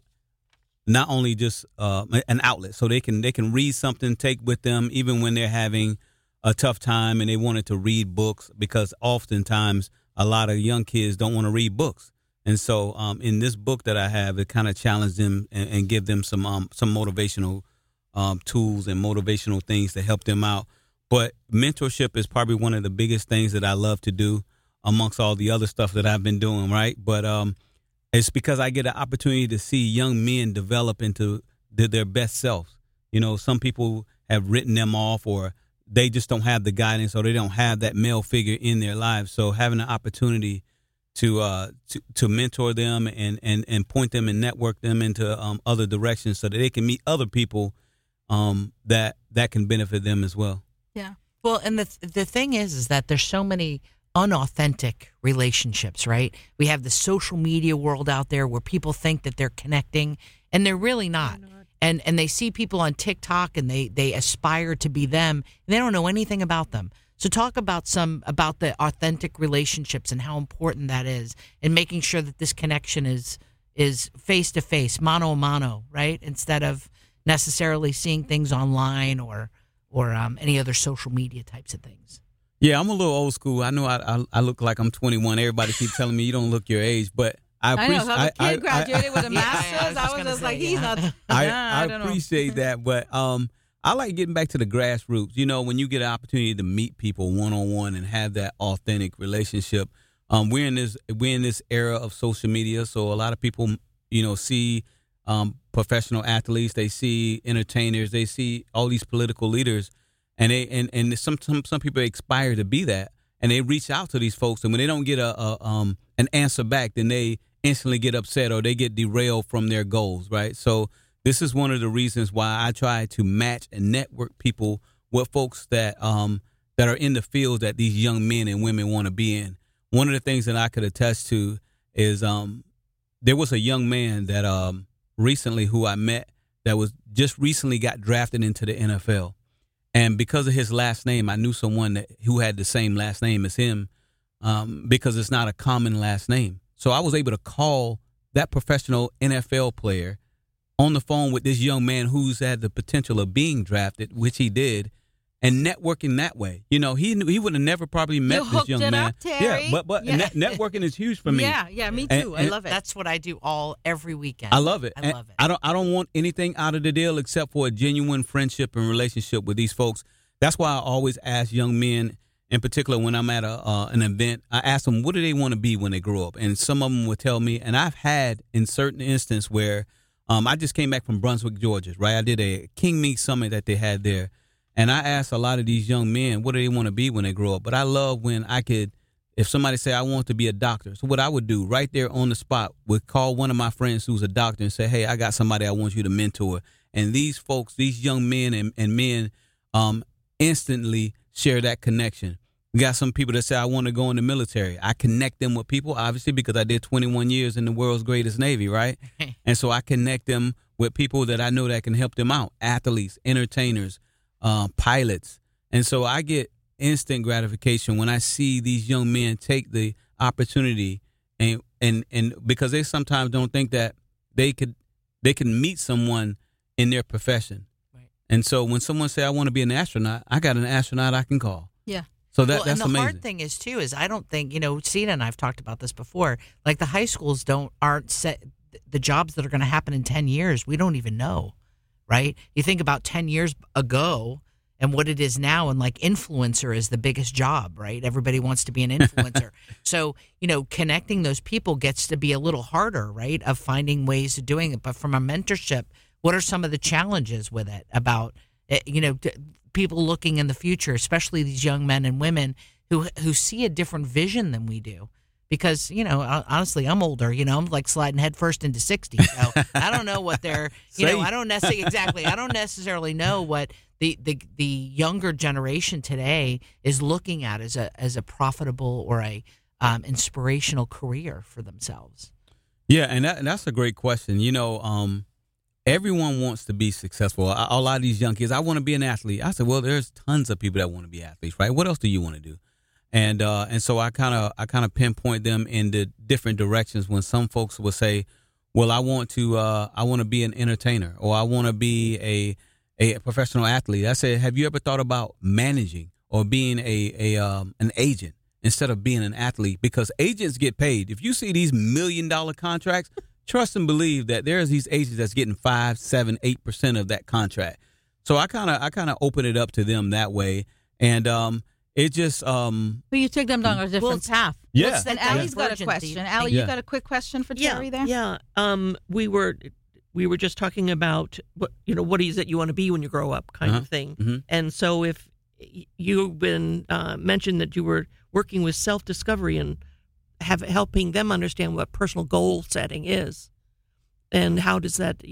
S6: not only just an outlet so they can read something, take with them, even when they're having a tough time and they wanted to read books, because oftentimes a lot of young kids don't want to read books. And so in this book that I have, it kind of challenged them and give them some motivational tools and motivational things to help them out. But mentorship is probably one of the biggest things that I love to do amongst all the other stuff that I've been doing, right? But it's because I get an opportunity to see young men develop into their best selves. You know, some people have written them off, or they just don't have the guidance, or they don't have that male figure in their lives. So having an opportunity to mentor them and point them and network them into other directions so that they can meet other people that can benefit them as well.
S2: Yeah.
S3: Well, and the thing is that there's so many unauthentic relationships, right? We have the social media world out there where people think that they're connecting and they're really not. And they see people on TikTok and they aspire to be them and they don't know anything about them. So talk about the authentic relationships and how important that is, and making sure that this connection is face to face, mano a mano, right? Instead of necessarily seeing things online or any other social media types of things.
S6: Yeah, I'm a little old school. I know I look like I'm 21. Everybody keeps telling me you don't look your age, but I appreciate.
S2: I know. How the kid graduated with a master's.
S3: I
S2: I was just like,
S3: say,
S2: he's not.
S6: I
S2: don't know.
S6: appreciate that, but I like getting back to the grassroots. You know, when you get an opportunity to meet people one on one and have that authentic relationship. We're in this era of social media, so a lot of people, you know, see professional athletes, they see entertainers, they see all these political leaders, and some people aspire to be that, and they reach out to these folks, and when they don't get an answer back, then they instantly get upset or they get derailed from their goals, right? So this is one of the reasons why I try to match and network people with folks that are in the field that these young men and women want to be in. One of the things that I could attest to is there was a young man that recently who I met that was just recently got drafted into the NFL. And because of his last name, I knew someone who had the same last name as him because it's not a common last name. So I was able to call that professional NFL player on the phone with this young man who's had the potential of being drafted, which he did, and networking that way. You know, he would have never probably met this young man.
S2: Up, Terry.
S6: Yeah, but
S2: Yeah.
S6: Networking is huge for me.
S2: Yeah, me too. I love it.
S3: That's what I do every weekend.
S6: I love it.
S3: I love it.
S6: I don't want anything out of the deal except for a genuine friendship and relationship with these folks. That's why I always ask young men, in particular when I'm at an event, I ask them, what do they want to be when they grow up? And some of them will tell me, and I've had in certain instances where I just came back from Brunswick, Georgia, right? I did a King Meat Summit that they had there. And I asked a lot of these young men, what do they want to be when they grow up? But I love when I could, if somebody say, I want to be a doctor. So what I would do right there on the spot would call one of my friends who's a doctor and say, hey, I got somebody I want you to mentor. And these folks, these young men and men instantly share that connection. We got some people that say, I want to go in the military. I connect them with people, obviously, because I did 21 years in the world's greatest Navy, right? And so I connect them with people that I know that can help them out, athletes, entertainers, pilots. And so I get instant gratification when I see these young men take the opportunity and because they sometimes don't think that they can meet someone in their profession. Right. And so when someone say I want to be an astronaut, I got an astronaut I can call.
S2: Yeah.
S6: So that's
S3: and the
S6: amazing.
S3: hard thing is too is I don't think, Sina and I've talked about this before. Like the high schools aren't set the jobs that are going to happen in 10 years. We don't even know. Right? You think about 10 years ago and what it is now, and like influencer is the biggest job, right? Everybody wants to be an influencer. So, connecting those people gets to be a little harder, right? Of finding ways of doing it. But from a mentorship, what are some of the challenges with it about, people looking in the future, especially these young men and women who see a different vision than we do? Because, honestly, I'm older, I'm like sliding headfirst into 60. So I don't know what they're, I don't necessarily know what the younger generation today is looking at as a profitable or a inspirational career for themselves.
S6: Yeah, and that's a great question. Everyone wants to be successful. A lot of these young kids, I want to be an athlete. I said, well, there's tons of people that want to be athletes, right? What else do you want to do? And so I kind of pinpoint them in the different directions. When some folks will say, well, I want to be an entertainer, or I want to be a professional athlete. I said, have you ever thought about managing or being an agent instead of being an athlete? Because agents get paid. If you see these $1 million contracts, trust and believe that there's these agents that's getting 5, 7, 8% of that contract. So I kind of open it up to them that way. And it just
S2: But you take them down a different path.
S6: Yeah.
S2: And Allie's got a question. Allie, you got a quick question for Terry there?
S7: Yeah. We were just talking about what is it you want to be when you grow up, kind of thing.
S6: Mm-hmm.
S7: And so if you've been mentioned that you were working with self-discovery and helping them understand what personal goal setting is, and how does that,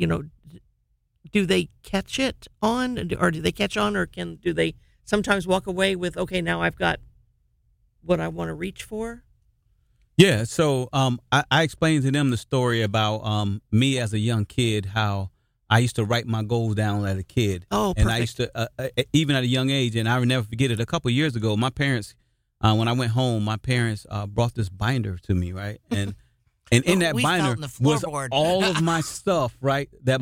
S7: do they catch it on, or do they catch on, or do they sometimes walk away with, okay, now I've got what I want to reach for?
S6: Yeah, so I explained to them the story about me as a young kid, how I used to write my goals down as a kid.
S7: Oh,
S6: and I
S7: perfect.
S6: used to, even at a young age, and I will never forget it. A couple of years ago, my parents, when I went home, my parents brought this binder to me, right? And in that
S3: We fell
S6: binder
S3: on the
S6: was
S3: floorboard.
S6: all of my stuff, right? That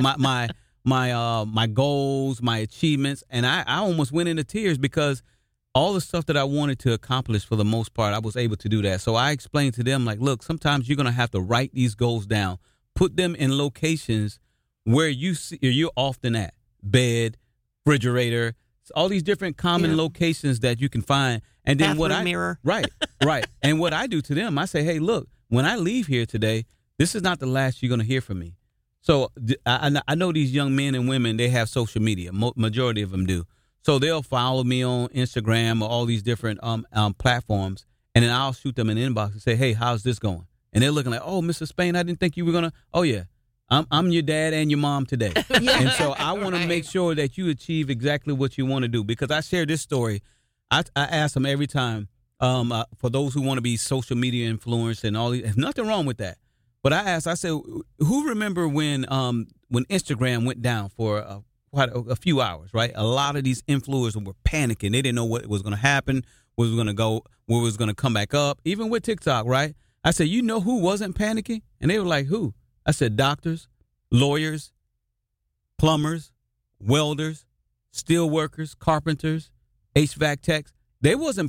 S6: my goals, my achievements, and I almost went into tears because all the stuff that I wanted to accomplish, for the most part, I was able to do that. So I explained to them, like, look, sometimes you're going to have to write these goals down, put them in locations where you're often at: bed, refrigerator, all these different common locations that you can find. And then
S7: Bathroom mirror.
S6: Right. And what I do to them, I say, hey, look, when I leave here today, this is not the last you're going to hear from me. So I know these young men and women, they have social media. Majority of them do. So they'll follow me on Instagram or all these different platforms, and then I'll shoot them an inbox and say, hey, how's this going? And they're looking like, oh, Mr. Spain, I didn't think you were going to. Oh, yeah, I'm your dad and your mom today. And so I want to make sure that you achieve exactly what you want to do, because I share this story. I ask them every time, for those who want to be social media influencers and all these, there's nothing wrong with that. But I said, who remember when Instagram went down for quite a few hours, right? A lot of these influencers were panicking. They didn't know what was going to happen, where was going to go, where was going to come back up. Even with TikTok, right? I said, you know who wasn't panicking? And they were like, who? I said, doctors, lawyers, plumbers, welders, steel workers, carpenters, HVAC techs. They wasn't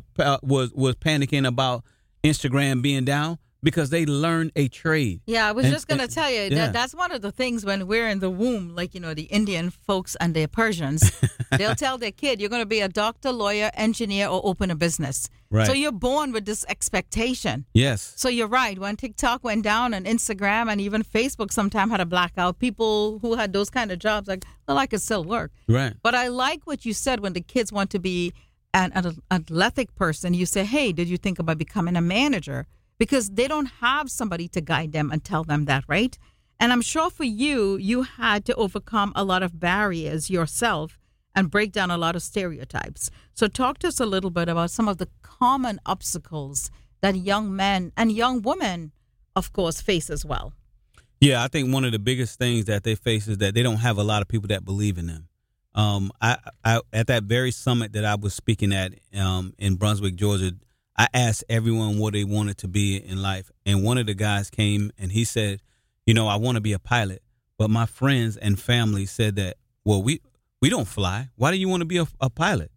S6: was panicking about Instagram being down, because they learned a trade.
S2: Yeah, I was just going to tell you
S6: yeah.
S2: that's one of the things when we're in the womb, like, the Indian folks and the Persians, they'll tell their kid, you're going to be a doctor, lawyer, engineer, or open a business.
S6: Right.
S2: So you're born with this expectation.
S6: Yes.
S2: So you're right. When TikTok went down and Instagram and even Facebook sometime had a blackout, people who had those kind of jobs, like, well, I could still work.
S6: Right.
S2: But I like what you said when the kids want to be an athletic person. You say, hey, did you think about becoming a manager? Because they don't have somebody to guide them and tell them that, right? And I'm sure for you had to overcome a lot of barriers yourself and break down a lot of stereotypes. So talk to us a little bit about some of the common obstacles that young men and young women, of course, face as well.
S6: Yeah, I think one of the biggest things that they face is that they don't have a lot of people that believe in them. I at that very summit that I was speaking at in Brunswick, Georgia, I asked everyone what they wanted to be in life. And one of the guys came and he said, I want to be a pilot. But my friends and family said that, well, we don't fly. Why do you want to be a pilot?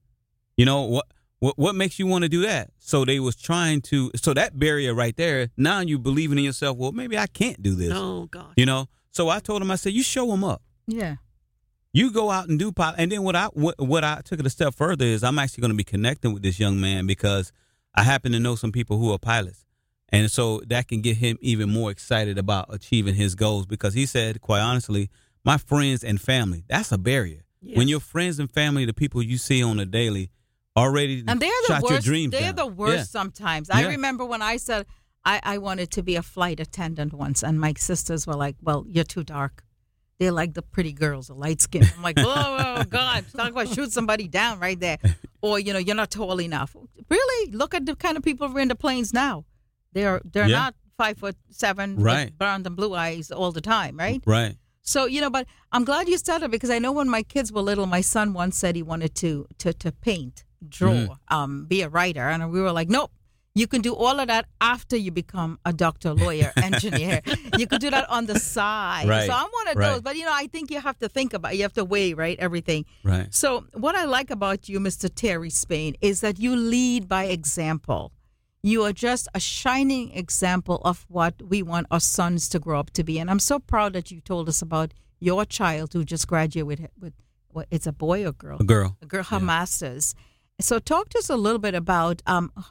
S6: What makes you want to do that? So they was trying to, so that barrier right there, now you believing in yourself, well, maybe I can't do this.
S7: Oh, gosh.
S6: So I told him, I said, you show them up.
S2: Yeah.
S6: You go out and do pilot. And then what I took it a step further is I'm actually going to be connecting with this young man, because I happen to know some people who are pilots. And so that can get him even more excited about achieving his goals, because he said, quite honestly, my friends and family, that's a barrier.
S7: Yes.
S6: When your friends and family, the people you see on a daily, already
S2: And they're the
S6: shot
S2: worst.
S6: your dreams
S2: They're
S6: down.
S2: the worst
S6: Yeah.
S2: sometimes. I
S6: Yeah.
S2: remember when I said I wanted to be a flight attendant once, and my sisters were like, well, you're too dark. They're like the pretty girls, the light skin. I'm like, oh, God, talk about shoot somebody down right there. Or, you're not tall enough. Really? Look at the kind of people who are in the planes now. They're
S6: Yeah.
S2: not 5'7",
S6: Right.
S2: with brown and blue eyes all the time, right?
S6: Right.
S2: So, but I'm glad you said it, because I know when my kids were little, my son once said he wanted to paint, draw, be a writer. And we were like, nope. You can do all of that after you become a doctor, lawyer, engineer. You could do that on the side.
S6: Right.
S2: So I'm one of those. But, I think you have to think about it. You have to weigh, right, everything.
S6: Right.
S2: So what I like about you, Mr. Terry Spain, is that you lead by example. You are just a shining example of what we want our sons to grow up to be. And I'm so proud that you told us about your child who just graduated with what, it's a boy or girl?
S6: A girl.
S2: A girl, her master's. So talk to us a little bit about,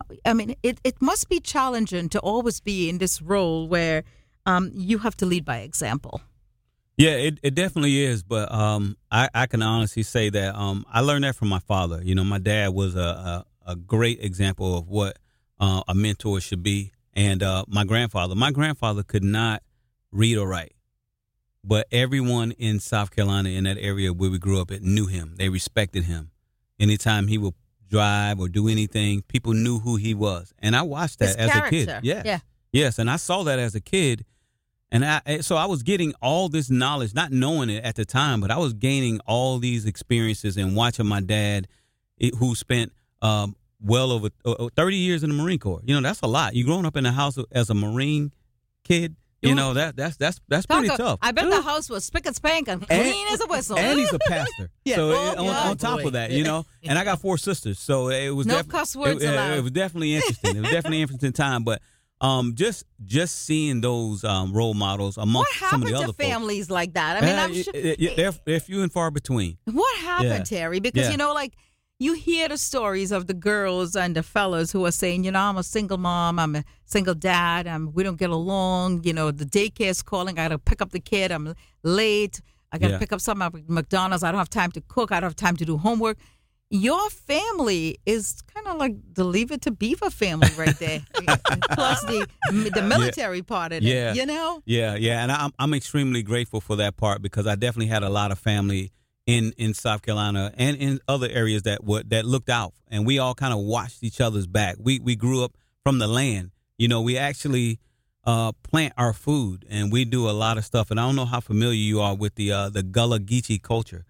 S2: it must be challenging to always be in this role where you have to lead by example.
S6: Yeah, it definitely is. But I can honestly say that I learned that from my father. My dad was a great example of what a mentor should be. And my grandfather could not read or write. But everyone in South Carolina, in that area where we grew up, knew him. They respected him. Anytime he would drive or do anything, people knew who he was. And I watched that
S2: His
S6: as
S2: character.
S6: a kid. Yes.
S2: Yeah.
S6: Yes. And I saw that as a kid. And so I was getting all this knowledge, not knowing it at the time, but I was gaining all these experiences and watching my dad, who spent well over 30 years in the Marine Corps. You know, that's a lot. You growing up in a house as a Marine kid, you know, that's pretty tough.
S2: I bet the house was spick and spank and clean as a whistle.
S6: And he's a pastor.
S2: Yeah.
S6: So
S2: Oh,
S6: on top of that, you know, and I got 4 sisters. So it was
S2: No cuss words allowed.
S6: It was definitely interesting. It was definitely an interesting time. But just seeing those role models amongst
S2: What
S6: some of
S2: happened
S6: the other
S2: to families like that? I mean, I'm sure.
S6: they're few and far between.
S2: What happened,
S6: Yeah.
S2: Terry? Because,
S6: Yeah.
S2: you know, like, you hear the stories of the girls and the fellas who are saying, you know, I'm a single mom, I'm a single dad, we don't get along, you know, the daycare's calling, I got to pick up the kid, I'm late, I got to
S6: Yeah.
S2: pick up something at McDonald's, I don't have time to cook, I don't have time to do homework. Your family is kind of like the Leave It to Beaver family right there, plus the military part of it, you know?
S6: Yeah, and I'm extremely grateful for that part, because I definitely had a lot of family in South Carolina and in other areas that looked out, and we all kind of watched each other's back. We grew up from the land. You know, we actually plant our food, and we do a lot of stuff. And I don't know how familiar you are with the Gullah Geechee culture,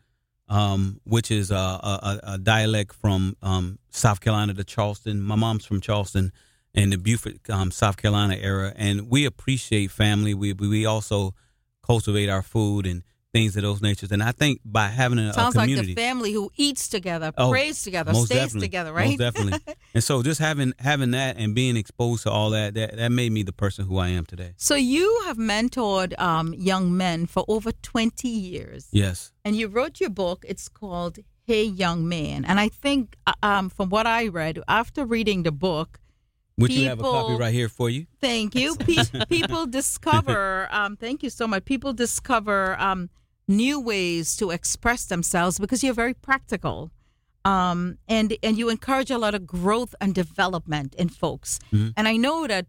S6: which is a dialect from South Carolina to Charleston. My mom's from Charleston and the Beaufort, South Carolina area, and we appreciate family. We also cultivate our food and things of those natures. And I think by having a community,
S2: like the family who eats together, prays together,
S6: most
S2: stays
S6: definitely,
S2: together, right?
S6: Most definitely. And so just having that and being exposed to all that made me the person who I am today.
S2: So you have mentored young men for over 20 years.
S6: Yes.
S2: And you wrote your book. It's called Hey Young Man. And I think from what I read, after reading the book,
S6: which you have a copy right here for you.
S2: Thank you. People discover, thank you so much. People discover new ways to express themselves because you're very practical. And you encourage a lot of growth and development in folks. Mm-hmm. And I know that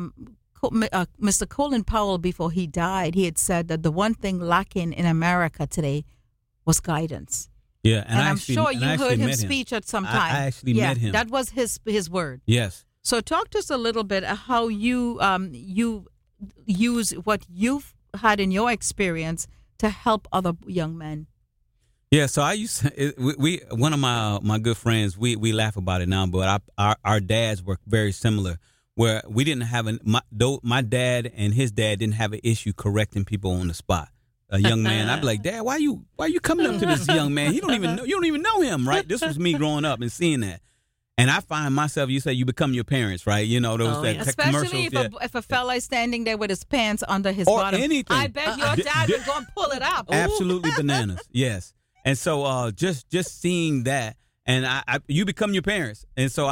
S2: Mr. Colin Powell, before he died, he had said that the one thing lacking in America today was guidance.
S6: Yeah, and
S2: I'm sure you heard him speak at some time.
S6: I actually met him.
S2: That was his word.
S6: Yes.
S2: So talk to us a little bit how you use what you've had in your experience to help other young men.
S6: Yeah, so I used to, we one of my good friends, we laugh about it now, but our dads were very similar, where we didn't have my dad and his dad didn't have an issue correcting people on the spot. A young man, I'd be like, Dad, why you coming up to this young man? You don't even know him, right? This was me growing up and seeing that. And I find myself, you say you become your parents, right? You know, those
S2: especially if a fella is standing there with his pants under his bottom.
S6: Anything.
S2: I bet your dad would go and pull it up.
S6: Absolutely bananas, yes. And so just seeing that, and you become your parents. And so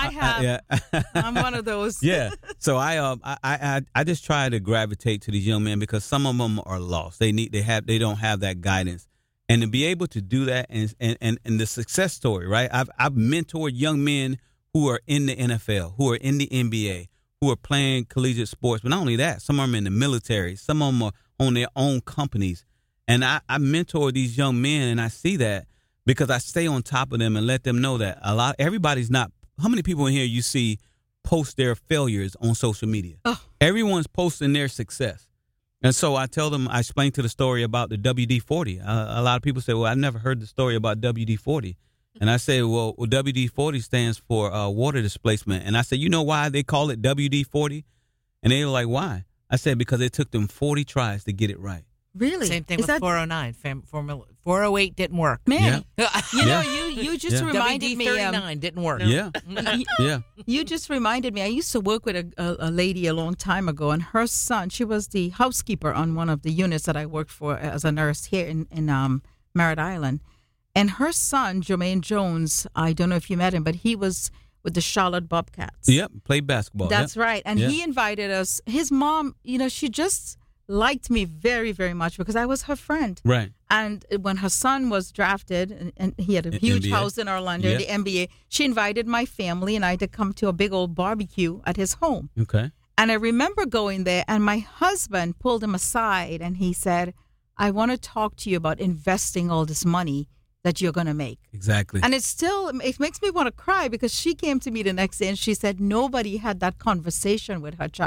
S2: I'm one of those.
S6: Yeah. So I just try to gravitate to these young men because some of them are lost. They don't have that guidance. And to be able to do that and the success story, right? I've mentored young men who are in the NFL, who are in the NBA, who are playing collegiate sports. But not only that, some of them in the military, some of them are on their own companies. And I mentor these young men, and I see that because I stay on top of them and let them know that everybody's not. How many people in here you see post their failures on social media? Oh. Everyone's posting their success. And so I tell them, I explain to the story about the WD-40. A lot of people say, well, I never heard the story about WD-40. And I say, well, WD-40 stands for water displacement. And I said, you know why they call it WD-40? And they were like, why? I said, because it took them 40 tries to get it right.
S2: Really?
S3: Same thing with 409. 408 didn't work.
S2: Man, you just reminded me.
S3: WD-39 didn't work.
S6: Yeah. Yeah.
S2: You just reminded me. I used to work with a lady a long time ago, and her son, she was the housekeeper on one of the units that I worked for as a nurse here in Merritt Island. And her son, Jermaine Jones, I don't know if you met him, but he was with the Charlotte Bobcats.
S6: Yep, played basketball.
S2: That's right. And he invited us. His mom, she just liked me very, very much because I was her friend.
S6: Right.
S2: And when her son was drafted, and he had a huge house in Orlando, the NBA, she invited my family and I to come to a big old barbecue at his home.
S6: Okay.
S2: And I remember going there, and my husband pulled him aside and he said, I want to talk to you about investing all this money that you're going to make.
S6: Exactly.
S2: And it makes me want to cry because she came to me the next day and she said nobody had that conversation with her child.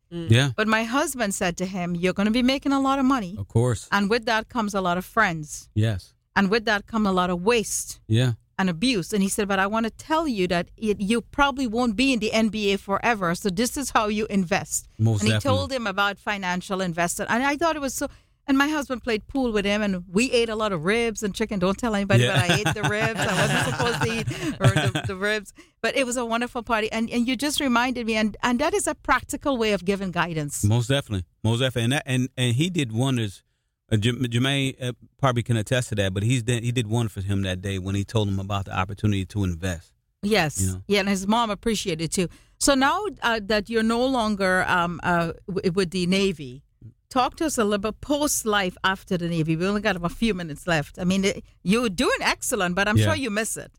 S6: Yeah,
S2: But my husband said to him, "You're going to be making a lot of money,
S6: of course.
S2: and with that comes a lot of friends,
S6: Yes.
S2: and with that comes a lot of waste
S6: Yeah.
S2: and abuse." And he said, "But I want to tell you that you probably won't be in the NBA forever. So this is how you invest."
S6: Most
S2: and he
S6: definitely.
S2: told him about financial investment, and I thought it was so. And my husband played pool with him, and we ate a lot of ribs and chicken. Don't tell anybody,
S6: Yeah.
S2: but I ate the ribs. I wasn't supposed to eat or the ribs, but it was a wonderful party. And you just reminded me, and that is a practical way of giving guidance.
S6: Most definitely. Most definitely. And he did wonders. Jermaine probably can attest to that, but he did wonders for him that day when he told him about the opportunity to invest.
S2: Yes,
S6: You know.
S2: yeah, and his mom appreciated it too. So now that you're no longer with the Navy, talk to us a little bit post life after the Navy. We only got a few minutes left. I mean, you're doing excellent, but I'm
S6: Yeah.
S2: sure you miss it.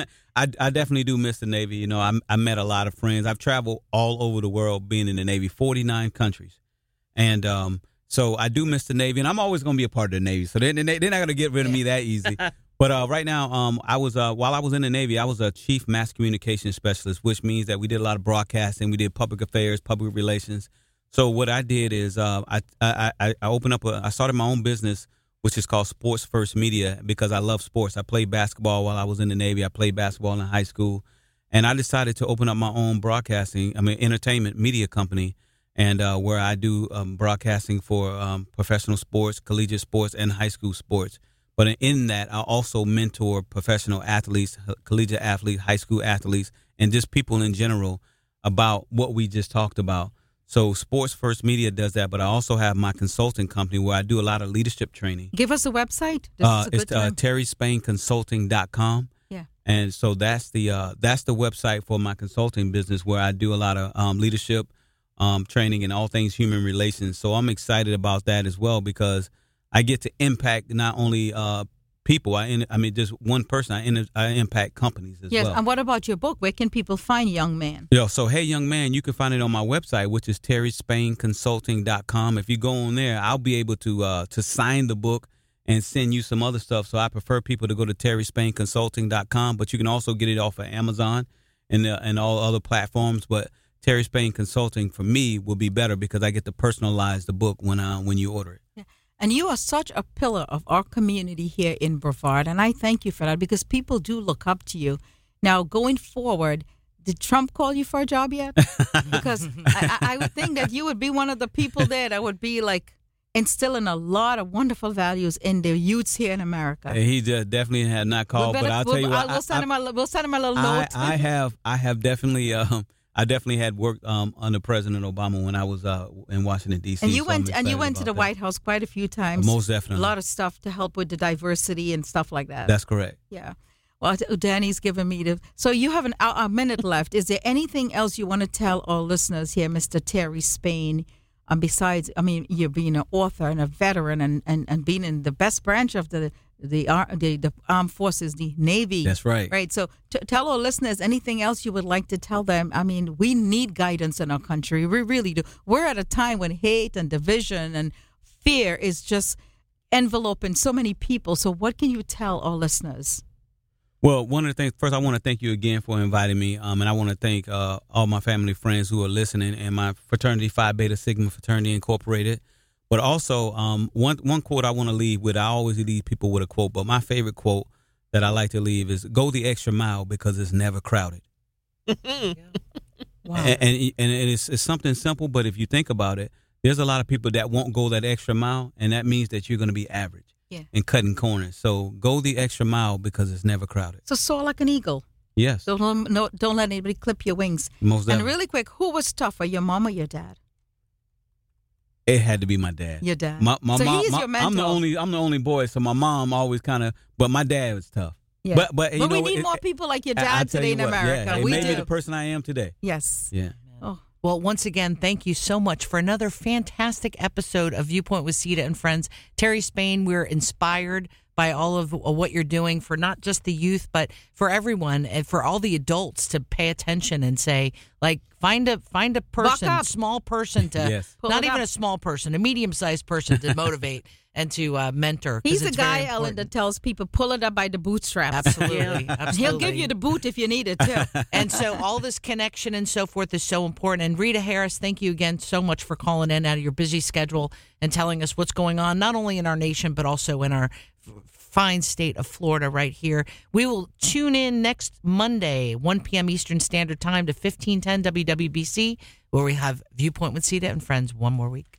S6: I definitely do miss the Navy. You know, I met a lot of friends. I've traveled all over the world being in the Navy, 49 countries. And so I do miss the Navy, and I'm always going to be a part of the Navy. So they're not going to get rid of me that easy. But right now, I was while I was in the Navy, I was a chief mass communication specialist, which means that we did a lot of broadcasting. We did public affairs, public relations. So what I did is I opened up I started my own business, which is called Sports First Media, because I love sports. I played basketball while I was in the Navy. I played basketball in high school, and I decided to open up my own entertainment media company, and where I do broadcasting for professional sports, collegiate sports, and high school sports. But in that, I also mentor professional athletes, collegiate athletes, high school athletes, and just people in general about what we just talked about. So Sports First Media does that, but I also have my consulting company where I do a lot of leadership training.
S2: Give us a website. This is a
S6: It's
S2: good time.
S6: terryspainconsulting.com.
S2: Yeah.
S6: And so that's the website for my consulting business, where I do a lot of leadership training and all things human relations. So I'm excited about that as well, because I get to impact not only people. Just one person. I impact companies as
S2: Yes,
S6: well.
S2: and what about your book? Where can people find Young Man?
S6: So Hey Young Man, you can find it on my website, which is terryspainconsulting.com. If you go on there, I'll be able to sign the book and send you some other stuff. So I prefer people to go to terryspainconsulting.com, but you can also get it off of Amazon and all other platforms. But Terry Spain Consulting for me will be better because I get to personalize the book when you order it.
S2: Yeah. And you are such a pillar of our community here in Brevard, and I thank you for that, because people do look up to you. Now, going forward, did Trump call you for a job yet? Because I would think that you would be one of the people there that would be like instilling a lot of wonderful values in the youths here in America.
S6: He definitely had not called, but I'll tell you what.
S2: We'll send him a little note.
S6: I have definitely. I definitely had worked under President Obama when I was in Washington D.C.
S2: And you
S6: so I'm
S2: went to the
S6: excited about
S2: White House quite a few times.
S6: Most definitely.
S2: A lot of stuff to help with the diversity and stuff like that.
S6: That's correct.
S2: Yeah. Well, Danny's given me so you have a minute left. Is there anything else you want to tell our listeners here, Mr. Terry Spain? Besides, you're being an author and a veteran and being in the best branch of the armed forces, the Navy.
S6: That's right.
S2: Right. So tell our listeners anything else you would like to tell them. We need guidance in our country. We really do. We're at a time when hate and division and fear is just enveloping so many people. So what can you tell our listeners?
S6: Well, one of the things, first, I want to thank you again for inviting me. And I want to thank all my family, friends who are listening, and my fraternity, Phi Beta Sigma Fraternity Incorporated. But also, one quote I want to leave with, I always leave people with a quote, but my favorite quote that I like to leave is, go the extra mile because it's never crowded.
S2: Wow.
S6: And it's something simple, but if you think about it, there's a lot of people that won't go that extra mile, and that means that you're going to be average.
S2: Yeah.
S6: And cutting corners. So go the extra mile because it's never crowded.
S2: So soar like an eagle.
S6: Yes.
S2: Don't let anybody clip your wings.
S6: Most
S2: And
S6: definitely.
S2: really quick, who was tougher, your mom or your dad?
S6: It had to be my dad.
S2: Your dad.
S6: My
S2: So
S6: mom.
S2: he's your mentor.
S6: I'm the only boy, so my mom always but my dad was tough.
S2: Yeah.
S6: But you
S2: we
S6: know,
S2: need more people like your
S6: I
S2: dad
S6: tell
S2: today
S6: you
S2: in
S6: what,
S2: America.
S6: Yeah, it
S2: We
S6: made me
S2: do.
S6: the person I am today.
S2: Yes.
S6: Yeah.
S2: Oh.
S3: Well, once again, thank you so much for another fantastic episode of Viewpoint with Sita and Friends. Terry Spain, we're inspired by all of what you're doing for not just the youth, but for everyone and for all the adults to pay attention and say, like, find a person,
S2: up.
S3: small person to,
S6: Yes.
S2: Pull
S3: not
S2: it
S3: even
S2: up.
S3: a small person, a medium-sized person to motivate and to mentor. 'cause
S2: He's the
S3: it's very
S2: guy, Ellen,
S3: important.
S2: that tells people pull it up by the bootstraps.
S3: Absolutely. Absolutely.
S2: He'll give you the boot if you need it, too.
S3: And so all this connection and so forth is so important. And Rita Harris, thank you again so much for calling in out of your busy schedule and telling us what's going on, not only in our nation, but also in our fine state of Florida right here. We will tune in next Monday, 1 p.m. Eastern Standard Time to 1510 WWBC, where we have Viewpoint with Sita and Friends one more week.